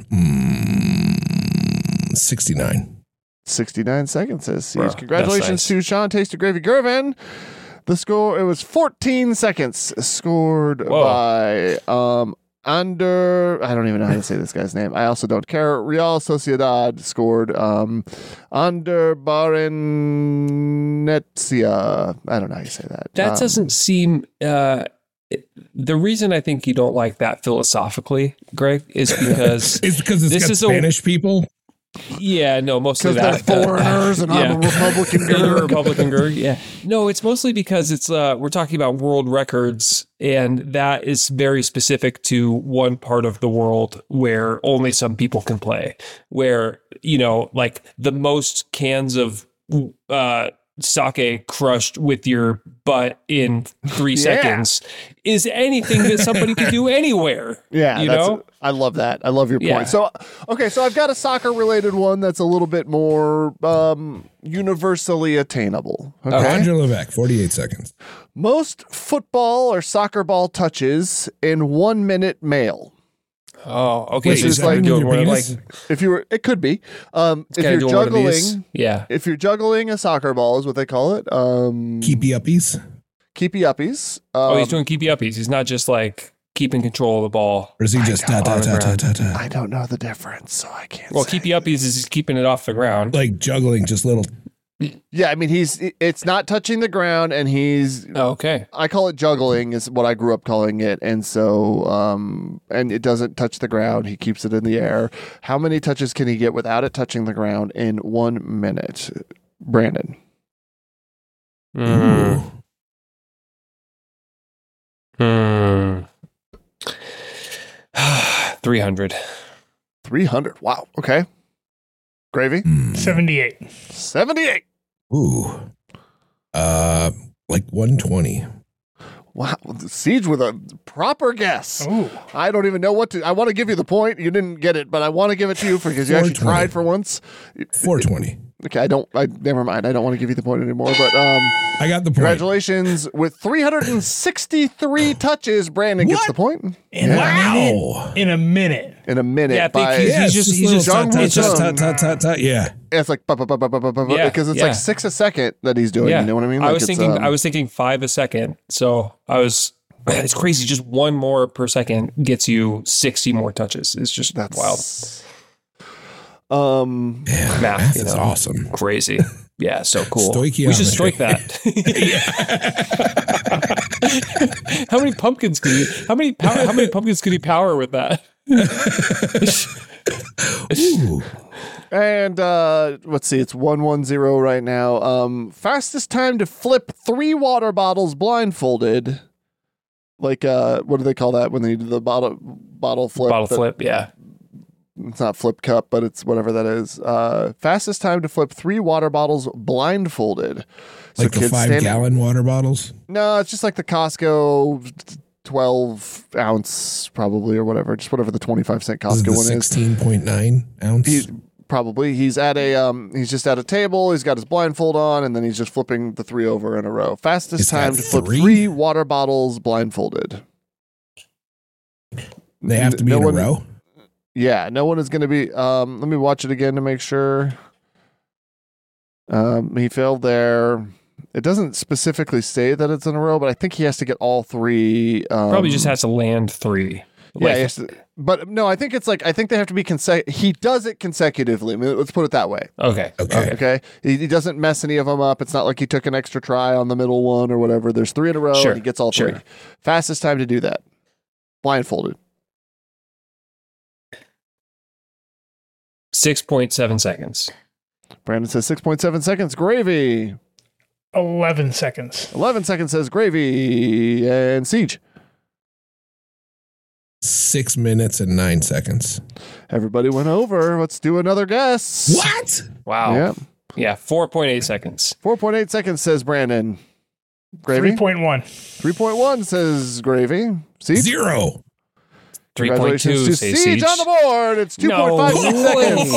69. 69 seconds says Siege. Wow, Congratulations that's to Sean Tasty Gravy Gervin. The score, it was 14 seconds scored by under, I don't even know how to say this guy's name. I also don't care. Real Sociedad scored under Barrenetsia. I don't know how you say that. That doesn't seem. The reason I think you don't like that philosophically, Greg, is because It's because it's This got is a- Spanish people. yeah, no, mostly Because they're that foreigners and I'm a Republican You're a girl. Republican Gerg, yeah. No, it's mostly because it's we're talking about world records, and that is very specific to one part of the world where only some people can play. Where, like the most cans of sake crushed with your butt in 3 seconds is anything that somebody could do anywhere. Yeah, you know? I love that. I love your point. Yeah. So, okay, so I've got a soccer related one that's a little bit more universally attainable. Okay. Roger Levesque, 48 seconds. Most football or soccer ball touches in 1 minute male. Oh, okay. Wait, so is it's that like in your doing one of, like penis? If you were, it could be. If kinda you're doing one of these. juggling, Yeah. if you're juggling a soccer ball, is what they call it. Keepy uppies. Keepy uppies. Oh, he's doing keepy uppies. He's not just like keeping control of the ball. Or is he just da da da da da da? I don't know the difference, so I can't. Well, say. keepy uppies is he's keeping it off the ground. Like juggling just little. Yeah, I mean it's not touching the ground, and he's. Oh, okay. I call it juggling is what I grew up calling it, and so and it doesn't touch the ground. He keeps it in the air. How many touches can he get without it touching the ground in 1 minute, Brandon? Mm. Ooh. 300. 300. Wow. Okay. Gravy? 78. 78. Ooh. Like 120. Wow. Siege with a proper guess. Ooh. I don't even know what to. I want to give you the point. You didn't get it, but I want to give it to you because you actually 420. tried for once. 420. Okay, never mind. I don't want to give you the point anymore, but I got the point. congratulations. With 363 touches, Brandon gets the point. In a minute. In a minute. Yeah, I think by, he's just Jung Woo Sung. Yeah. It's like because it's like 6 a second that he's doing. Yeah. You know what I mean? I Like was it's, thinking I was thinking 5 a second. So it's crazy. Just one more per second gets you 60 more touches. It's just wild. Math is awesome. Crazy. Yeah, so cool. Stoichiometry. We should stoik that. How many pumpkins could he? How many pumpkins could he power with that? Ooh. And let's see, it's 110 right now. Fastest time to flip 3 water bottles blindfolded. Like what do they call that when they do the bottle flip? Bottle flip, yeah. It's not flip cup, but it's whatever that is. Fastest time to flip 3 water bottles blindfolded. Like the 5-gallon water bottles? No, it's just like the Costco 12 ounce probably or whatever. Just whatever the 25-cent Costco one is. 16.9 ounce? He's at he's just at a table. He's got his blindfold on, and then he's just flipping the 3 over in a row. Fastest time to flip 3 water bottles blindfolded. They have to be in a row? Yeah, no one is going to be. Let me watch it again to make sure. He failed there. It doesn't specifically say that it's in a row, but I think he has to get all 3. Probably just has to land 3. Yeah, he has to, but no, I think it's like, I think they have to be he does it consecutively. I mean, let's put it that way. Okay. He doesn't mess any of them up. It's not like he took an extra try on the middle one or whatever. There's 3 in a row and he gets all 3. Fastest time to do that. Blindfolded. 6.7 seconds. Brandon says 6.7 seconds. Gravy. 11 seconds. 11 seconds says Gravy. And Siege. 6 minutes and 9 seconds. Everybody went over. Let's do another guess. What? Wow. Yeah, 4.8 seconds. 4.8 seconds says Brandon. Gravy? 3.1. 3.1 says Gravy. Siege? 0. 3.2 to Siege on the board. It's 2.5 seconds.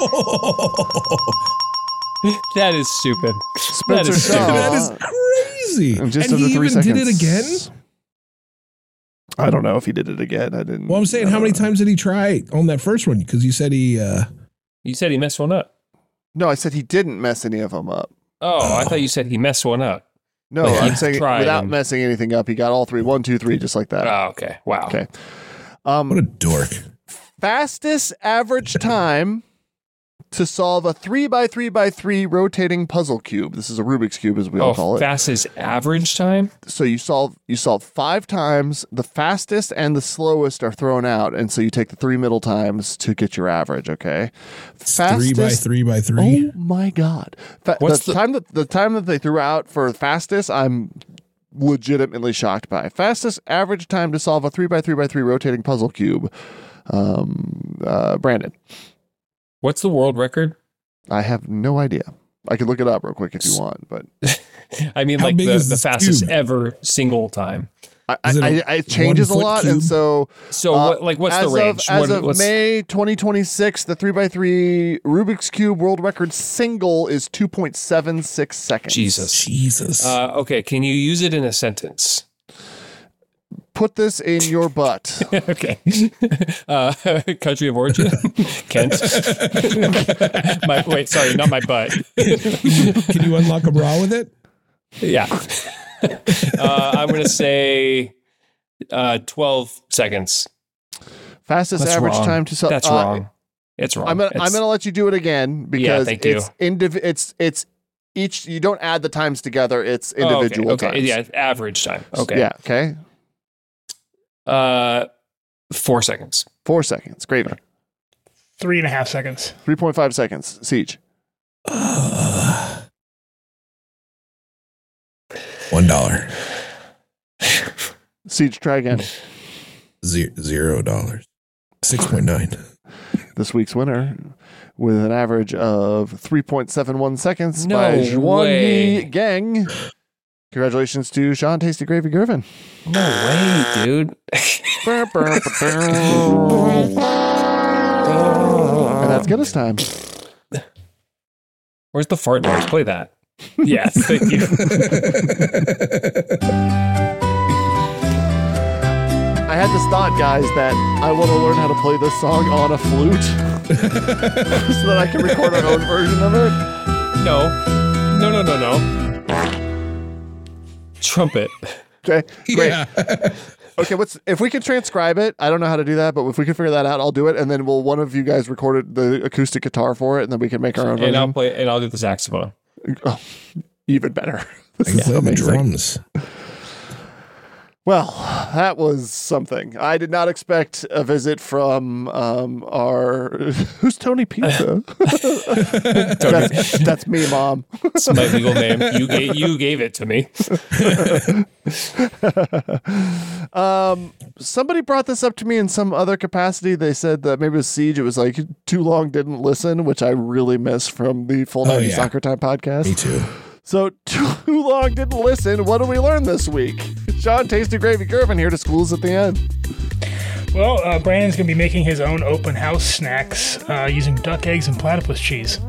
That is stupid. Spencer Shaw. That is crazy. And just and under he 3 even seconds. did it again? I don't know if he did it again. I didn't. Well, I'm saying, how many times did he try on that first one? Because you said he... You said he messed one up. No, I said he didn't mess any of them up. Oh, I thought you said he messed one up. No, Like I'm he saying tried without and- messing anything up, he got all 3. 1, 2, 3, just like that. Oh, okay. Wow. Okay. What a dork. Fastest average time to solve a 3x3x3 rotating puzzle cube. This is a Rubik's Cube, as we all call it. Fastest average time? So you solve 5 times. The fastest and the slowest are thrown out, and so you take the 3 middle times to get your average. Okay. 3x3x3. Oh my God! The time that they threw out for fastest, I'm legitimately shocked by. Fastest average time to solve a 3x3x3 rotating puzzle cube. Brandon. What's the world record? I have no idea. I could look it up real quick if you want, but I mean, How like big is the this fastest cube? ever single time. it changes a 1 foot lot, cube? and so what's the range? As of May 2026, the 3x3 Rubik's Cube world record single is 2.76 seconds. Jesus. Okay, can you use it in a sentence? Put this in your butt. Okay. Country of origin? Kent. Wait, sorry, not my butt. Can you unlock a bra with it? Yeah. I'm going to say 12 seconds. Fastest That's average wrong. time to solve. That's wrong. It's wrong. I'm gonna let you do it again because thank you. it's each. You don't add the times together. It's individual okay. times. Yeah, average time. Okay. Yeah. Okay. 4 seconds. 4 seconds. Gravy. 3.5 seconds. 3.5 seconds. Siege. $1. Siege. Try again. $0. 6.9. this week's winner with an average of 3.71 seconds No by way. Zhuangyi Gang. Congratulations to Sean Tasty Gravy Griffin. No way, dude. And that's Guinness time. Where's the fart noise? Play that. Yes, thank you. I had this thought, guys, that I want to learn how to play this song on a flute so that I can record our own version of it. No. Trumpet. Okay, great. Yeah. Okay, if we can transcribe it? I don't know how to do that, but if we can figure that out, I'll do it, and then will one of you guys record the acoustic guitar for it, and then we can make our own version. And I'll do the saxophone. Oh, even better. I can play the drums. Well, that was something. I did not expect a visit from our... Who's Tony Pizza? That's me, Mom. It's my legal name. You gave it to me. Somebody brought this up to me in some other capacity. They said that maybe it was Siege. It was like Too Long Didn't Listen, which I really miss from the Full 90 Soccer Time podcast. Me too. So Too Long Didn't Listen. What did we learn this week? Sean Tasty Gravy Griffin here to schools at the end. Well, Brandon's going to be making his own open house snacks using duck eggs and platypus cheese.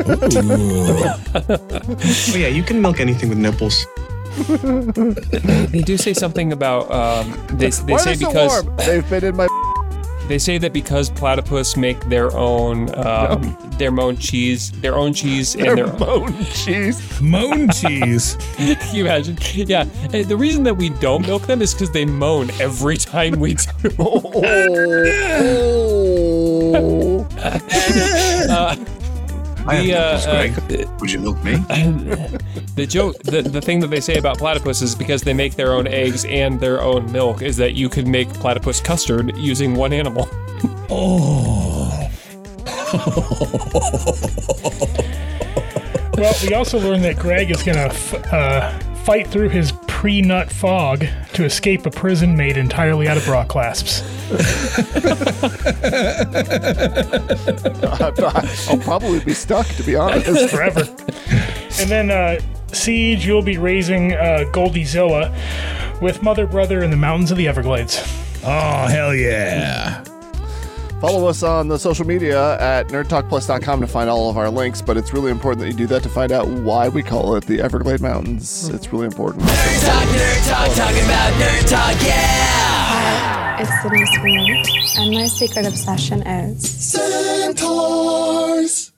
Oh yeah, you can milk anything with nipples. They do say something about they Why say is it because warm? They've been in my... they say that because platypus make their own cheese and their moan cheese. Moan cheese. Can you imagine? Yeah. The reason that we don't milk them is because they moan every time we do. I have nipples, Greg. Would you milk me? The joke, the thing that they say about platypus is because they make their own eggs and their own milk is that you could make platypus custard using one animal. Oh. Well, we also learned that Greg is going to fight through his pre-nut fog to escape a prison made entirely out of bra clasps. I'll probably be stuck, to be honest. Forever. And then, Siege, you'll be raising Goldiezilla with Mother Brother in the mountains of the Everglades. Oh, hell yeah. Follow us on the social media at nerdtalkplus.com to find all of our links, but it's really important that you do that to find out why we call it the Everglade Mountains. It's really important. Nerd talk, talking about nerd talk, yeah! It's Sydney Sweeney, and my secret obsession is... Centaurs!